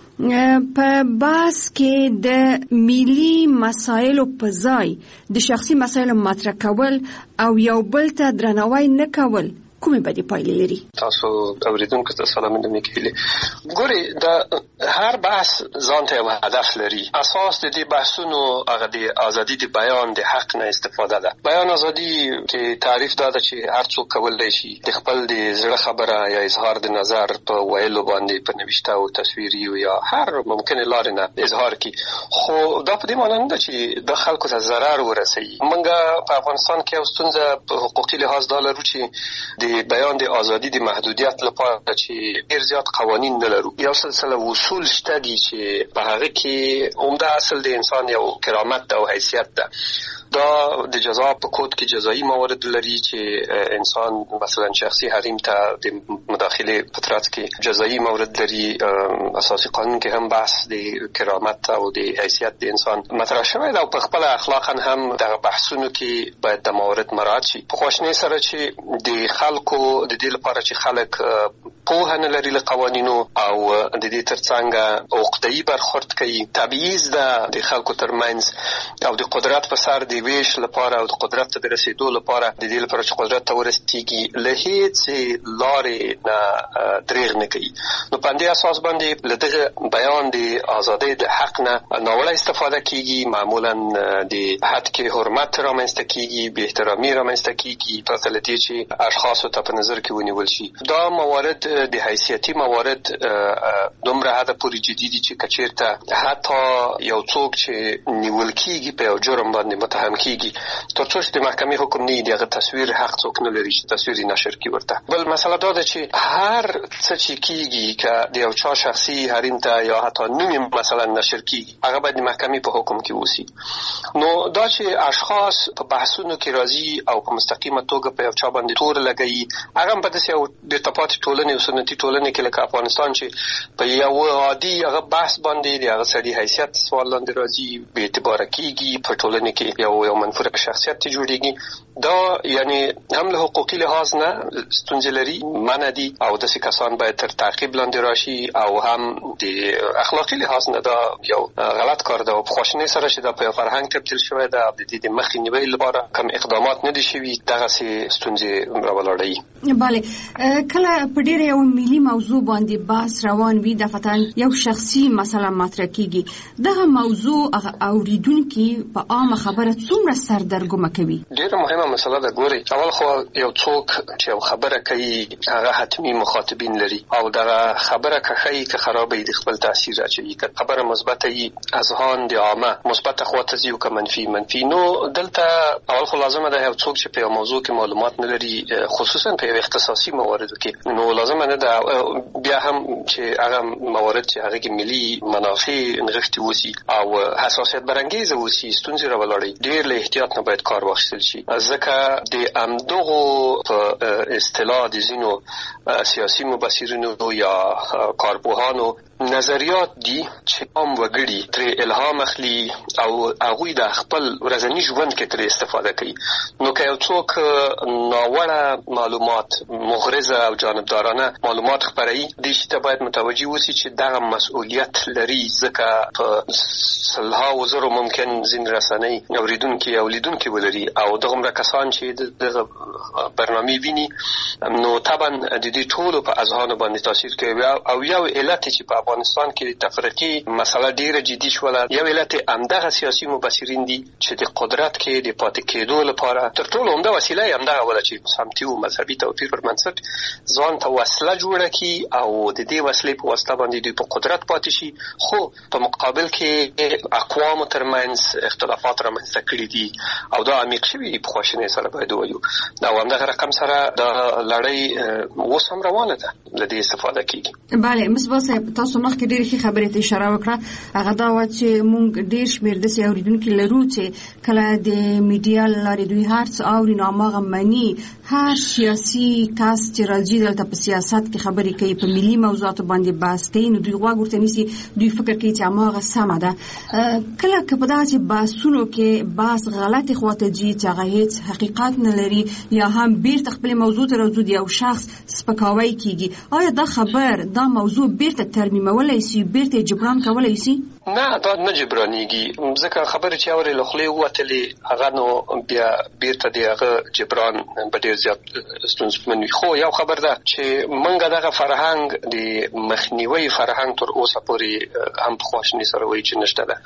[SPEAKER 11] په بحث کې د ملي مسایلو په ځای د شخصي مسایلو مطرح کول او یو بل ته درناوی نه کول کومې بدې پایلې لري؟
[SPEAKER 18] تاسو اوریدونکو ته سلامونه مې کوي. ګوري، دا هر بحث ځان ته یو هدف لري. اساس د دې بحثونو هغه د ازادي د بیان د حق نه استفاده ده. بیان ازادي کې تعریف دا ده چې هر څوک کولای شي د خپل د زړه خبره یا اظهار د نظر په ویلو باندې په نوښته او تصویري یا هر ممکنه لارې نه اظهار کړي. خو دا په دې معنی نه ده چې د خلکو ته ضرر ورسوي. موږ په افغانستان کې یو ستونزه په حقوقي لحاظ دا لرو چې د بیان د ازادي د محدودیت لپاره چې ډیر زیات قوانین نه لرو. یو سلسله اصول شته دي چې په هغه کې عمده اصل د انسان یو کرامت او حیثیت ده. دا د جزا په کود کې جزایی موارد لري چې انسان مثلا شخصي حریم ته د مداخله په ترڅ کې جزایی موارد لري. اساسي قانون کې هم بحث د کرامت او د حیثیت د انسان مطرح شوی دی او په خپل اخلاقا هم د بحثونو کې باید د موارد مراعات شي. په خوشنۍ سره چې د خلکو د دې لپاره چې خلک پوهه نه لري له قوانینو او د دې ترڅنګ عقده‌ای برخورد کوي، تبعیض ده د خلکو ترمنځ او د قدرت په سر د ویش لپاره او د قدرت ته د رسیدو لپاره د دې لپاره چې قدرت ته ورسیږي له هیڅ لارې نه دریغ نه کوي. نو په دې اساس باندې له دغه بیان د ازادۍ د حق نه ناوړه استفاده کیږي. معمولا د حد کې حرمت رامنځته کیږي، بې احترامي رامنځته کیږي پرته له دې چې اشخاصو ته په نظر کې ونیول شي. دا موارد د حیثیتي موارد دومره حد پورې جدي دي چې کچیرته حتی یو څوک چې نیول کیږي په یو جرم باندې متهم کیږي، تر څو چې د محکمې حکم نه دی، هغه تصویر حق څوک نه لري چې تصویر نشر کړي ورته. بل مسله دا ده چې هر څه چې کیږي که د یو چا شخصي حریم ته یا حتی نوم مثلا نشر کیږي، هغه باید د محکمې په حکم کې وسی. نو دا چې اشخاص په بحثونو کې راځي او په مستقیمه توګه په یو چا باندې تور لګي، هغه په داسې یو د تپاتې ټولنې او سنتي ټولنې کې لکه افغانستان چې په یو عادي هغه بحث باندې د هغه سړي حیثیت سوال لاندې راځي، بې اعتباره کیږي، په ټولنه کې یو یو منفور شخصیت جوړیږي. دا یعنی هم له حقوقي لحاظ نه ستونزې لري، منع دي او داسې کسان باید تر تعقیب لاندې راشي، او هم د اخلاقي لحاظ نه دا یو غلط کار ده. او په خواشینۍ سره چې دا په فرهنګ تبدیل شوی ده، د دې د مخې نیولو لپاره کوم اقدامات نه دي شوي، دغسې ستونزې راولاړوي.
[SPEAKER 11] بله، کله په ډېرې یو ملي موضوع باندې بحث روان وي دفتن یو شخصي مسله مطرح کیږي دغه موضوع اوریدونکو په عامه خبره څومره سردرګمه کوي؟
[SPEAKER 18] ډیره مهمه مسله ده. ګوري اول خو یو څوک چې یو خبره کوي هغه حتمی مخاطبین لري او دغه خبره که ښه که خرابه د خپل تاثیر اچوي. که خبره مثبته وي اذهان د عامه مثبته خواته ځي او که منفي منفي نو دلته اول خو لازمه ده یو څوک چې په یو موضوع کې معلومات نه لري خصوصا په اختصاصي مواردو کې نو لازمه نه ده بیا هم چې هغه موارد چې هغه کې ملي منافع نغښتي وسی او حساسیت برانګیزه وسی ستونزې راولړي ډیر له احتیاط نه باید کار واخیستل شي. ځکه د امدغو په اصطلاح د ځینو سیاسي مبصرینو یا کارپوهانو نظریات دي چې عام وګړي ترې الهام اخلي او هغوی د خپل ورځني ژوند کې ترې استفاده کوي. نو که یو څوک ناوړه معلومات مغرضه او جانبدارانه معلومات خپروي دې شي ته باید متوجه اوسي چې دغه مسؤلیت لري ځکه په سلها وزرو ممکن ځینې رسنۍ اوریدونکي او لیدونکي ولري او دغومره کسان چې دغه برنامې ویني نو طبعا د دې ټولو په اذهانو باندې تاثیر کوي او یو علت چې په افغانستان کې تفریقي مسله ډیره جدي شوله یو علت همدغه سیاسي مبصرین دي چې د قدرت کې د پاتې کېدو لپاره تر ټولو عمده وسیله همدغه ولا چې سمتي او مذهبي توپیر پر منځ ځان ته وسله جوړه کی او د دې وسلې په واسطه باندې د قدرت پاتې شي خو په مقابل کې اقوام ترمنځ اختلافات رامنځته کړي دي او دا عمیق شوي په خواشینۍ سره باید وایو دا همدغه رقم سره د لړۍ اوس هم روانه ده له دې استفاده کیږي.
[SPEAKER 11] بله مصباح صاحب تاسو مخکې ډېرې ښې خبرې ته اشاره وکړه هغه دا وه چې موږ ډېر شمېر داسې اورېدونکي لرو چې کله د میډیا له لارې دوی هر څه اوري نو هماغه مني هر سیاسي کس چې راځي دلته په سیاست کې خبرې کوي په ملي موضوعاتو باندې بحث کوي نو دوی غوږ ورته نیسي دوی فکر کوي چې هماغه سمه ده. کله که په دغسې بحثونو کې بحث غلطې خواته ځي چې هغه هېڅ حقیقت نه لري یا هم بیرته خپلې موضوع ته راځو د یو شخص سپکاوی کیږي آیا دا خبر دا موضوع بیرته ترمیمولی شي بیرته جبران کولی شي؟
[SPEAKER 18] نه دا نه جبرانیږي ځکه خبرې چې اورې له خولې ووتلې هغه نو بیا بیرته د هغه جبران به ډېر زیات ستونزمن وي. خو یو خبر ده چې موږ دغه فرهنګ د مخنیوي فرهنګ تر اوسه پورې هم په خواشینۍ سره وایي چې نشته ده.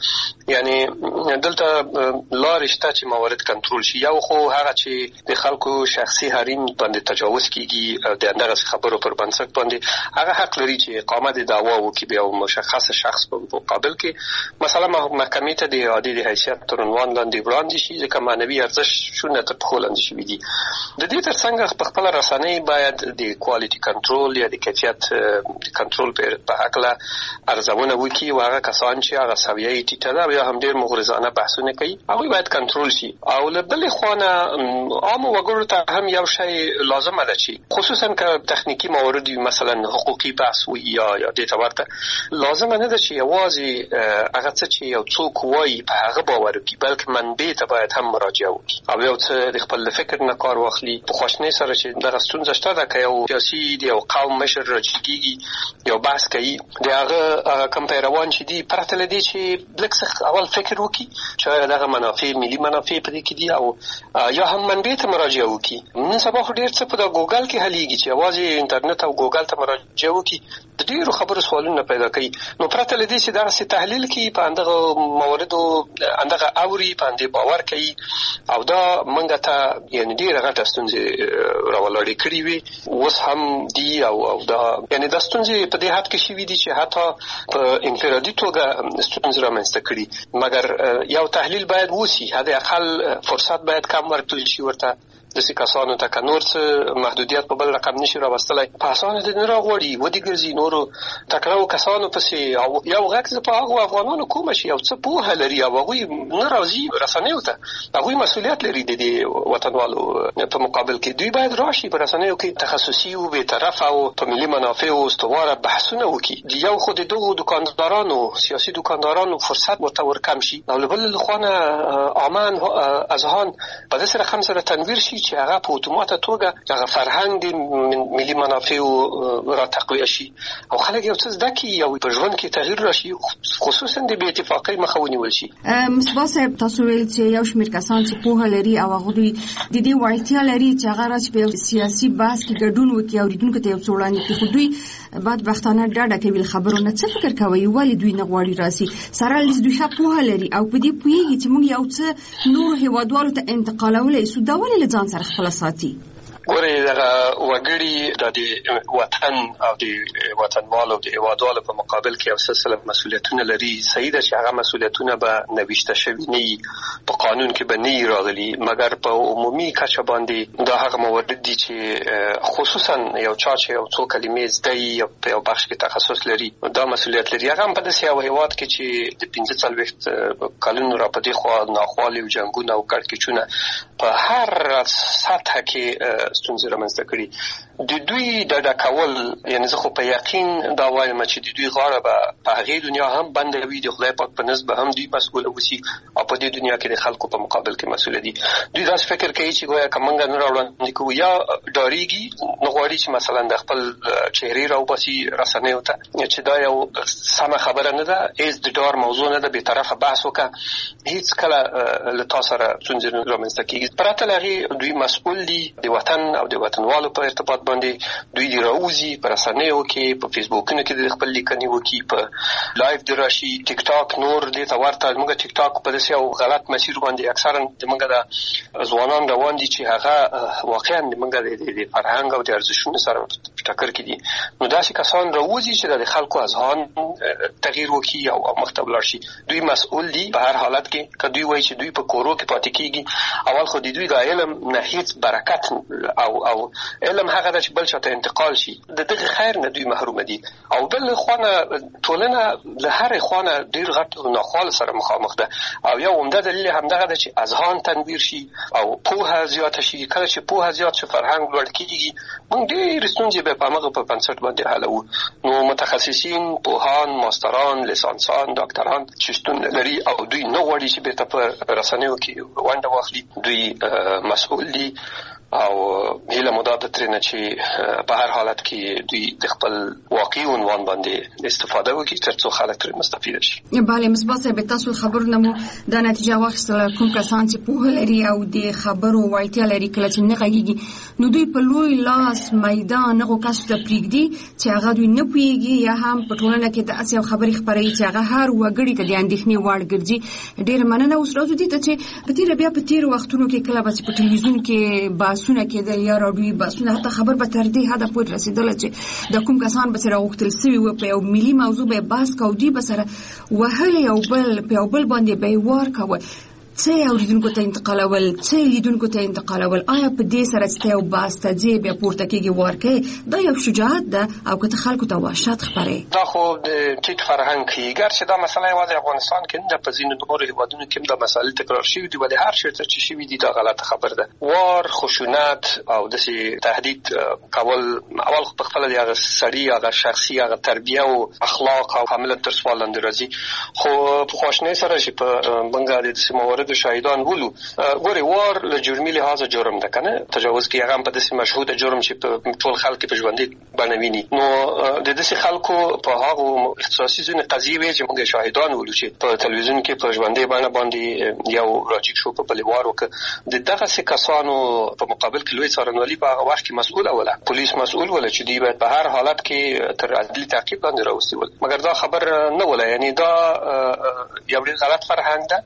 [SPEAKER 18] یعنې دلته لارې شته چې موارد کنټرول شي. یو خو هغه چې د خلکو شخصي حریم باندې تجاوز کیږي د همدغسې خبرو پر بنسټ باندې هغه حق لري چې اقامه د دعوا وکړي بیا مشخص شخص په مقابل کې مثلا محکمې ته د عادي د حیثیت تر عنوان لاندې وړاندې شي ځکه معنوي ارزښتونه تر پښو لاندې شوي دي. د دې ترڅنګ په خپله رسنۍ باید د کوالټي کنټرول یا د کیفیت کنټرول په هکله ارزونه وکړي او هغه کسان چې هغه سویه یې ټیټه ده یا هم ډېر مغرضانه بحثونه کوي هغوی باید کنټرول شي. او له بلې خوا نه عامو وګړو ته هم یو شی لازمه ده چې خصوصا که تخنیکي موارد مثلا حقوقي بحث وي یا یا دې ته ورته لازمه نه ده چې یوازې هغه څه چې یو څوک وایي په هغه باور وکړي بلکې منبع ته باید هم مراجعه وکړي او یو څه د خپل فکر نه کار واخلي. په خواشینۍ سره چې دغه ستونزه شته ده که یو سیاسي د یو قوم مشر راجګېږي یو بحث کوي د هغه کوم پیروان چې دي پرته له دې چې لږ څه اول فکر وکړي چې آیا دغه منافع ملي منافع په دې کې دي او یا هم منبع ته مراجعه وکړي. نن سبا خو ډېر څه په د ګوګل کې حلیږي چې یوازې انټرنیټ او ګوګل ته مراجعه وکړي د ډېرو خبرو سوالونه پیدا کوي. نو پرته له دې چې دغسې تحلیل کوي په همدغه مواردو همدغه اوري په همدې باور کوي او دا موږ ته یعنې ډېره غټه ستونزې راولاړې کړي وي اوس هم دي او او دا یعنې دا ستونزې په دې حد کې شوي دي چې حتی په انفرادي توګه ستونزې رامنځته کړي مګر یو تحلیل باید وسي حداقل فرصت باید کم ورکړل شي ورته داسې کسانو ته که نور څه محدودیت په بل رقم نشي راوستلی په اسانه دې نه راغواړي ودې ګرځي نورو تکړهو کسانو پسې او یو غږ زه په هغو افغانانو کومه چې یو څه پوهه لري او هغوی نه راځي رسنیو ته هغوی مسؤلیت لري د دې وطنوالو په مقابل کې دوی باید راشي په رسنیو کې تخصصي او بېطرفه او په ملي منافعو استواره بحثونه وکړي. یو خو د دغو دوکاندارانو سیاسي دوکاندارانو فرصت ورته ورکم شي او له بل خوا نه عامان اذهان په داسې رقم سره تنویر شي چې هغه په اتومات توګه هغه فرهنګ د ملي منافعو را تقویه شي او خلک یو څه زده کړي او په ژوند کې تغییر راشي، خصوصا د بې اتفاقۍ مخه ونیول شي.
[SPEAKER 11] مصباح صاحب، تاسو ویل چې یو شمېر کسان چې پوهه لري او هغه د دې وړتیا لري چې هغه راځي په سیاسي بحث کې ګډون وکړي او اوریدونکو ته یو څه وړاندې کړي، خو دوی بدبختانه ډاډه کوي خبرو نه. څه فکر کوي ولې دوی نه غواړي راسي؟ سره لږ دوی ښه پوهه لري او په دې پوهېږي چې موږ یو څه نور هیوادوالو ته انتقالولی سو، دا ولې له ځان سره خپله ساتي؟
[SPEAKER 18] ګورې دغه وګړي د وطن او د وطنوالو د هیوادوالو په مقابل کې یو سلسله مسؤلیتونه لري. صحیح ده چې هغه مسؤلیتونه به نوشته شوي نه وي، په قانون کې به نه وي راغلي، مګر په عمومي کچه باندې دا هغه موارد دي چې خصوصا یو چا چې یو څو کلمې زده وي په یو بخش کې تخصص لري دا مسؤلیت لري. هغه هم په داسې یو هیواد کې چې د پنځه څلوېښت کلونو را په دې خوا ناخوالې او جنګونه او کړکېچونه په هر سطحه کې ستونزې رامنځته کړي. د دوی د ډکول، یعنې زه خو په یقین دا وایم چې د دوی غاړه به په هغې دنیا هم بنده وي، د خدای پاک په نزد به هم دوی مسؤله اوسي او په دې دنیا کې د خلکو په مقابل کې مسؤله دي. دوی داسې فکر کوي چې ګویا که موږ نه راوړاندې کوو یا ډارېږي، نه غواړي چې مثلا د خپل چهرې راوباسي رسنیو ته چې دا یو سمه خبره نه ده، هېڅ د ډار موضوع نه ده، بې طرفه بحث وکړه، هېڅ کله له تا سره ستونزې نه رامنځته کېږي. پرته له هغې دوی مسؤل دي د وطن او د وطنوالو په ارتباط باندې. دوی دی راوځي په رسنیو کې، په فیسبوکونو کې د خپل لیکنې وکړي، په لایف دی راشي، ټیک ټاک نور دې ته ورته. موږ ټیک ټاک په داسې یو غلط مسیر باندې اکثرا موږ د ځوانان روان دي چې هغه واقعا موږ د فرهنګ او د ارزښتونو سره ټکر کې دي. نو داسې کسان راوځي چې د خلکو اذهان تغییر وکړي او مخ ته ولاړ شي. دوی مسؤل دي په هر حالت کې. که دوی وایي چې دوی په کورو کې پاتې کېږي، اول خو د دوی د علم نه هېڅ برکت او او علم هغه د چې بل چاته انتقال شي، د دغه خیر نه دوی محروم دي. او بل خوانه ټولنه له هر خوانه ډیر غټ ناخوال سره مخامخ ده او یو عمده دلیل هم دغه ده چې اذهان تنویر شي او پوهه زیاته شي. کله چې پوهه زیات شي، فرهنګ لوړ کېږي، موږ ډېرې ستونزې به په هغه په بنسټ باندې حلوو. نو متخصصین، پوهان، ماستران، لیسانسان، ډاکټران چې شتون لري او دوی نه غواړي چې بیرته په رسنیو کې ونډه واخلي، دوی مسؤل دي او هیله مداد ترنه چې په هر حالت کې دوی د خپل واقعي عنوان باندې استفاده وکړي ترڅو خلک ترې مستفید شي.
[SPEAKER 11] بله، مصباح صاحب، تاسو خبرونه مو د نتیجه واخیستله. کوم کسان چې پوهه لري او د خبرو وړتیا لري، کله چې نه غږیږي نو دوی په لوی لاس میدان هغو کسو ته پرېږدي چې هغه دوی نه پوهېږي یا هم په ټولنه کې داسې یو خبرې خپروي چې هغه هر وګړي ته د اندېښنې وړ ګرځي. ډېره مننه. اوس راځو دې ته چې په تېره بیا په تېرو وختونو کې کله به چې په ټلویزیون کې بحثونه کېدل یا راډیوي بحثونه، حتی خبر به تر دې حده پورې رسېدله چې د کوم کسان به سره غوښتل سوي وو په یو ملي موضوع به بحث کوو، دوی به سره وهلې یو بل په یو بل باندې به یې وار کوه، څه یې اوریدونکو ته انتقالول، څه یې لیدونکو ته انتقالول. آیا په دې سره چې ته یو بحث ته ځې بیا پورته کېږي وار کوې، دا یو شجاعت ده او که ته خلکو ته وحشت خپرې؟
[SPEAKER 18] دا خو د ټیټ فرهنګ ښیي. ګرچې دا مسله یوازې افغانستان کې نه ده، په ځینو نورو هېوادونو کې هم دا مسالې تکرار شوي دي، ولې هر چېرته چې شوي دي دا غلطه خبره ده. وار، خشونت او داسې تهدید کول اول خو په خپله د هغه سړي هغه شخصي هغه تربیه او اخلاق او کاملا تر سوال لاندې راځي. خو په خواشینۍ سره چې په موږ د داسې مواردو شاهدان ولو، ګورې وار له جرمي لحاظه جرم ده که نه، تجاوز کې هغه هم په داسې مشهوده جرم چې په ټول خلک په ژوندي بڼه ویني. نو د داسې خلکو په هغو اختصاصي ځینې قضیې وې چې موږ شاهدان ولو چې په تلویزیون کې په ژوندۍ بڼه باندې یو راجیک شو په بلې وار وکړه. د دغسې کسانو په مقابل کې لوی څارنوالي په هغه وخت کې مسؤوله وله، پولیس مسؤول وله چې دوی باید په هر حالت کې تر عدلي تعقیب لاندې راوستي ول، مګر دا خبر نه وله. یعنې دا یو ډېر غلط فرهنګ ده.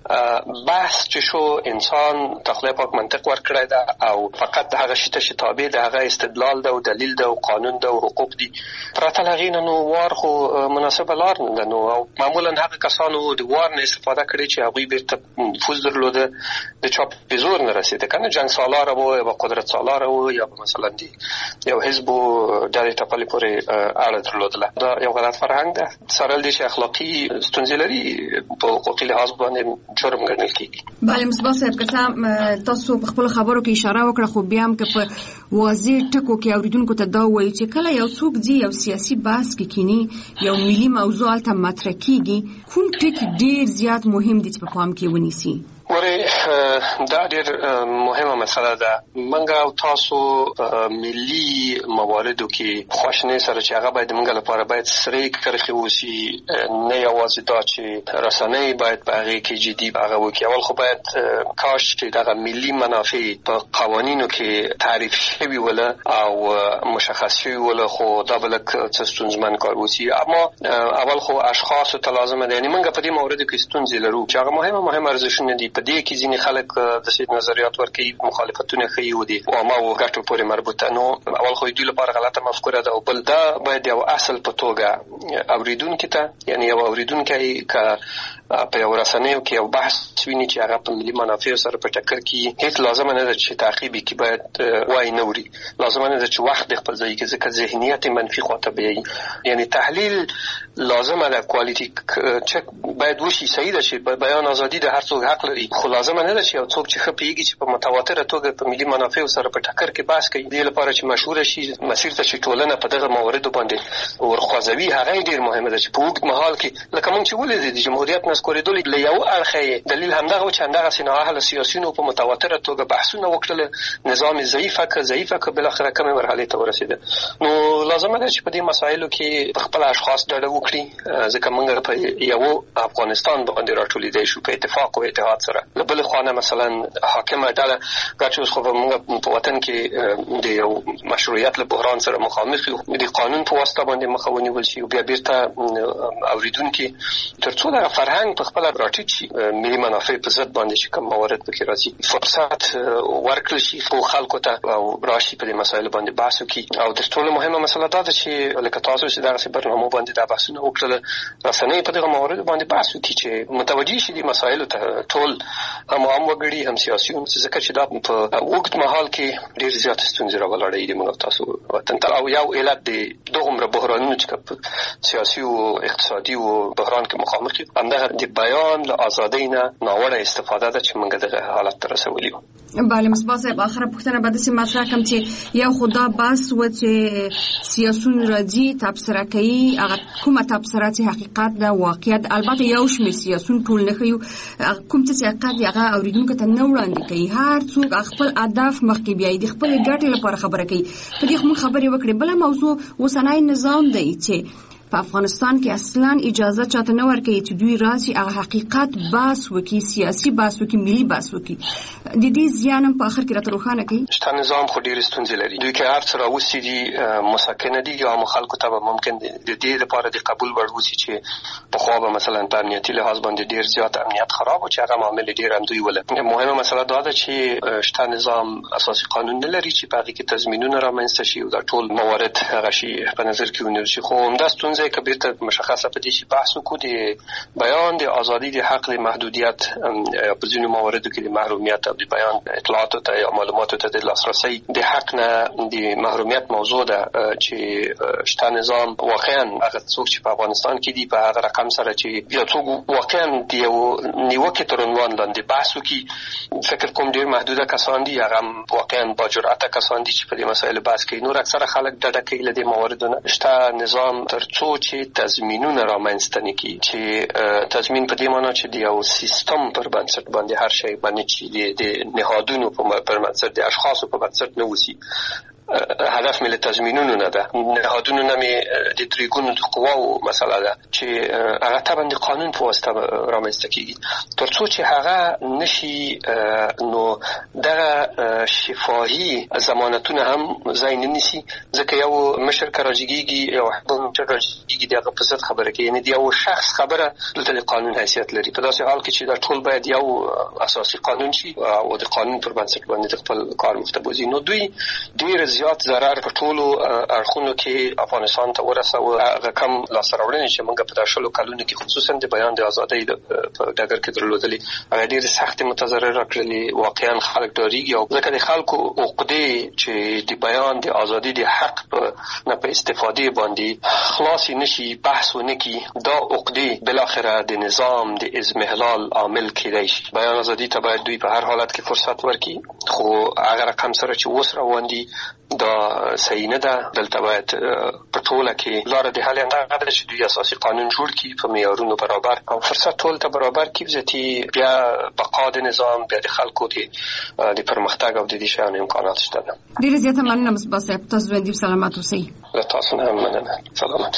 [SPEAKER 18] بحث چې شو، انسان ته خدای پاک منطق ورکړی ده او فقط د هغه شي ته چې تابع د هغه استدلال ده او دلیل ده او قانون ده او حقوق دي. پرته له هغې نه نو وار خو مناسبه لار نه ده. نو او معمولا هغه کسانو د وار نه استفاده کړې چې هغوی بیرته نفوذ درلوده، د چا په زور نه رسېده که نه، جنګ سالاره وو یا به قدرت سالاره وو یا به مثلا د یو حزب و ډلې ټپلې پورې اړه درلودله. دا یو غلط فرهنګ ده. سره له دې چې اخلاقي ستونزې لري، په حقوقي لحاظ باندې جرم ګڼل کېږي.
[SPEAKER 11] بله، مصباح صاحب، که څه تاسو په خپلو خبرو کې اشاره وکړه، خو بیا هم که په واضح ټکو کې اوریدونکو ته دا وایي چې کله یو څوک ځي یو سیاسي بحث کې کینی یو ملي موضوع ته مطرح کیږي کوم ټکی ډیر زیات مهم دي چې په پام کې ونیسي؟
[SPEAKER 18] ورې دا ډېر مهمه مسله ده. منګه او تاسو ملي مواردو کې خوښنه سره چې هغه باید منګه لپاره باید سری کرخي وسی، نه یوازې دا چې رسنۍ باید په هغه کې جدي هغه وکړي. اول خو باید کاش چې دغه ملي منافع په قوانینو کې تعریف شوی ولا او مشخص شوی ولا، خو دا بلک څه ستونزمن کار وسی. اما اول خو اشخاص ته لازم ده، یعنی منګه په دې موردو کې ستونزې لرو چې هغه مهمه مهمه ارزښتونه دي. په دې کې ځینې خلک د سید نظریات ورکوي، مخالفتونه کوي و دي او ما و ګټو پورې مربوطه. نو اول خو دوی لپاره غلطه مفکوره ده، او بل دا باید یو اصل په توګه اوریدونکو ته، یعنی یو اوریدونکو که په یو رسنیو کې یو بحث ویني چې هغه په ملي منافع سره په ټکر کې، هیڅ لازم نه ده چې تعقیب کې باید وای نه وري، لازم نه ده چې وخت خپل ځای کې ځکه ذهنیت منفي خواته بیاي. یعنی تحلیل لازم ده، کوالیټي چک باید وشي. صحیح ده چې بیان ازادي ده، هر څوک حق لري، خو لازم نه ده چې یو څوک چې خپيږي چې په متواتره توګه په ملي منافع سره په ټکر کې بحث کوي، دې لپاره چې مشهور شي مسیر ته چې ټولنه په دغه موارد باندې ورخوځوي. هغه ډیر مهمه ده چې په وخت مهال کې لکه موږ چې ولې د جمهوریت نه سکورېدل له یو اړخه دلیل همدغه و چې همدغه سینا اهل سیاسيونو په متواتره توګه بحثونه وکړل، نظام ضعیفه که ضعیفه که بل اخر کومه مرحله ته ورسېده. نو لازم ده چې په دې مسایلو کې خپل اشخاص ډډه وکړي، ځکه موږ په یو افغانستان باندې راټولېدای شو په اتفاق او اتحاد سره. بل خوانه مثلا حاکمه ډله ګټوس خو موږ په وطن کې د یو مشروعیت له بحران سره مخامخ یو، د قانون په واسطه باندې مخاوني ول شي او بیا بیرته اوریدونکو ترڅو د فرهنګ په خپل راټیټ شي، ملي منافع په ضد باندې چې کوم موارد پکې راځي فرصت ورکړل شي خو خلکو ته او راشي په دې مسایلو باندې بحث وکړي. او د ټولو مهمه مسله دا ده چې لکه تاسو چې دغه برنامه باندې دا بحثونه وکړل، رسنۍ په دغه موارد باندې بحث وکړي چې متوجي شي د مسایلو ته ټول هم عام وګړي هم سیاسيون، ځکه چې دا په وخت مهال کې ډېر زیات ستونزې راولړې دي موږ تاسو وطن ته. او یو علت د دغه بحرانونو چې سیاسي او اقتصادي او بحران کې مخامخ دي، همدغه د بیان له ازادۍ نه ناوړه استفاده ده چې موږ دغه حالت ته رسولي وو.
[SPEAKER 11] بله مصباح صاحب، اخره پوښتنه به داسې مطرح کوم چې یو خدا بس و چې سیاسون راځي تبصره کوي، هغه کومه تبصره چې حقیقت ده واقعیت، البته یو شمېر سیاسون ټول نه کوي، کوم څه چې حقیقت هغه اوریدونکو ته نه وړاندې کوي. هر څوک خپل هدف مخکې بیاي، د خپل ګټې لپاره خبره کوي. په دې موږ خبرې وکړې. بله موضوع اوسنی نظام دی چې په افغانستان کې اصلا اجازه چاته نه ورکوي چې دوی راشي هغه حقیقت بحث وکړي، سیاسي بحث وکړي، ملي بحث وکړي. د دې زیان هم په اخر کې راته روښانه کوي. شته نظام خو ډېرې ستونزې لري، دوی کې هر څه راوستي دي مسکنه دي، یا خلکو ته به ممکن د دې لپاره د قبول وړ وسي چې پخوا به مثلا په امنیتي لحاظ باندې ډېر زیات امنیت خراب و چې هغه معاملې ډېر هم دوی وله. مهمه مسله دا ده چې شته نظام اساسي قانون نه لري چې په هغې کې تضمینونه رامنځته شي او دا ټول موارد هغه شي په نظر کې ونیول شي. خو همدا ستونزه که بیرته مشخصه په دې چې بحث وکړو د بیان د ازادي د حق د محدودیت په ځینو مواردو کې د محرومیت او د بیان اطلاعاتو ته یا معلوماتو ته د لاسرسي د حق نه د محرومیت موضوع ده چې شته نظام واقعا هغه څوک چې په افغانستان کې دی په هغه رقم سره چې یو څوک واقعا د یو نیوکې تر عنوان لاندې بحث وکړي، فکر کوم ډېر محدوده کسان دي، هغه واقعا با جرأت کسان دي چې په دې مسایلو بحث کوي. نور اکثره خلک ډډه کوي له دې مواردو نه. شته نظام تر څو چې تضمینونه رامنځته نه کړي، چې تضمین په دې معنی چې د یو سیستم پر بنسټ باندې هر شی باندې چې د نهادونو پر بنسټ د اشخاصو په بنسټ نه وسی. هدف ملي تضمینونو نه ده، نهادونو نه می د تریګونو د قواو مسله ده چې هغه ته باندې قانون په واسطه رامنځته کیږي. ترڅو چې هغه نشي نو دغه شفاهي ضمانتونه هم ځای نه نیسي، ځکه یو مشر کراجګيږي یو مشر کراجګيږي دغه په څه خبره کوي، یعنی یو شخص خبره د قانون حیثیت لري. په داسې حال کې چې دا ټول باید یو اساسي قانون شي او د قانون پر بنسټ باندې خپل کار مخته بوزي. نو دوی ډیر
[SPEAKER 18] زیات ضرر په ټولو اړخونو کې افغانستان ته ورسوه. هغه کم لاسته راوړنې چې موږ په شلو کلونو کې خصوصا د بیان د ازادۍ په ډګر کې درلودلې هغه ډېرې سختې متضرره کړلې. واقعا خلک ډاریږي او ځکه د خلکو عقدې چې د بیان د ازادۍ د حق نه په استفادې باندې خلاص نشي بحث ونکي، دا عقدې بالاخره د نظام د ازمهلال عامل کېدای شي. بیان ازادۍ ته باید دوی په هر حالت کې فرصت ورکړي، خو هغه رقم سره چې اوس روان دي دا صحیح نه ده. دلته باید په ټوله کې لاره د حل هغه ده چې دوی اساسي قانون جوړ کړي په معیارونو برابر او فرصت ټول ته برابر کړي، ځکه بیا بقا د نظام بیا د خلکو د پرمختګ او د دې شیانو امکانات شته ده.
[SPEAKER 11] ډېر زیاته مننه مصباح صاحب، تاسو ژوندي سلامت اوسئ.
[SPEAKER 18] له تاسو نه هم مننه. سلامت.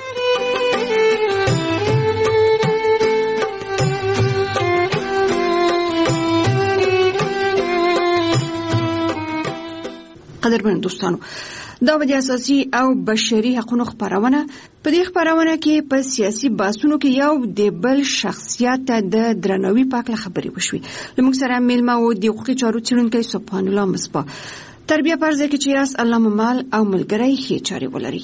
[SPEAKER 11] قدرمن دوستانو، دا د اساسي او بشري حقوقو خبرونه په دې خبرونه کې په سیاسي بحثونو کې یو د بل شخصیت د درناوي په اړه خبرې وشوي. لمونږ سره میلمه و د حقوقي چارو څېړونکی سبحان الله مصباح. تربیه پرځه کې چې یاست الله ممال او ملګری ښې چارې ولري.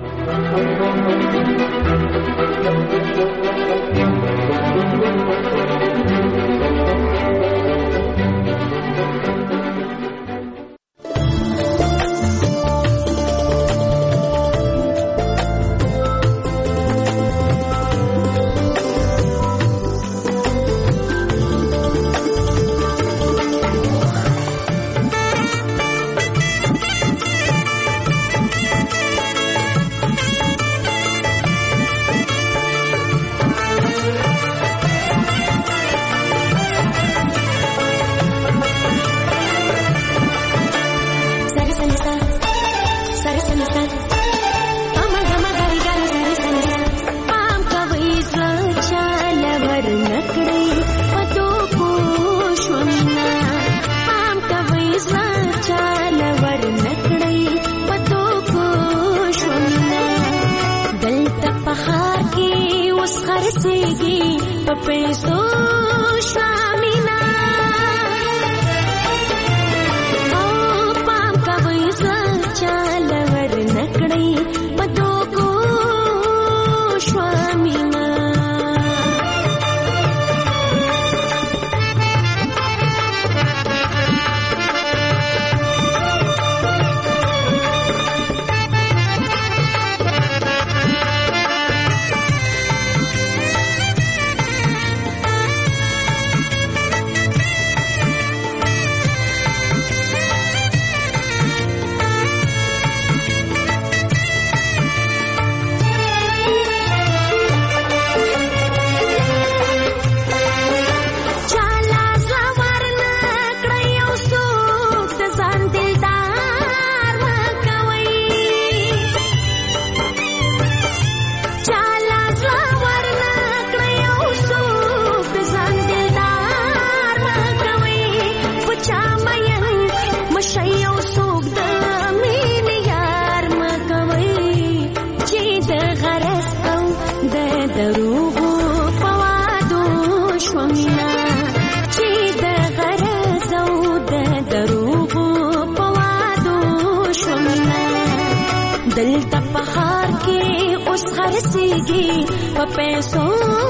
[SPEAKER 19] دلته په خار کې اوس خرڅېږي په پیسو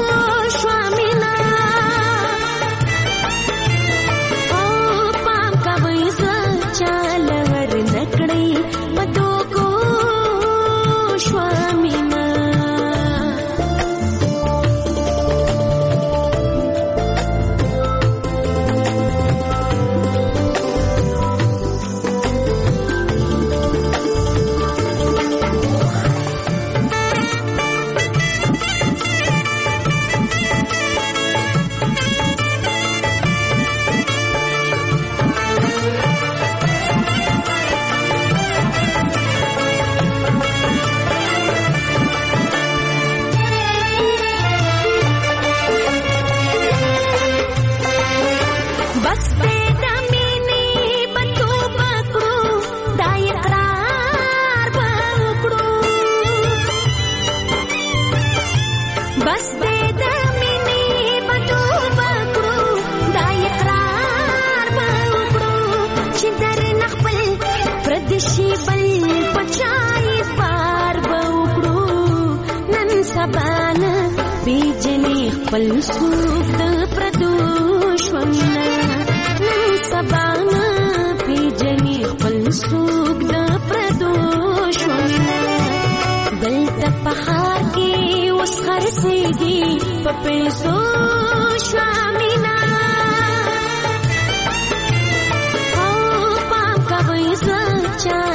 [SPEAKER 19] شوامینه او پام کوئ ځان چاله ور نکړئ په دوکو شوامینه she خپل څوک د پردو شومنا نن سبا نه پیژني خپل څوک د پردو شومنا دلته په ښار کې اوس خرڅېږي په پیسو شوامینا او پام کوئ زه چا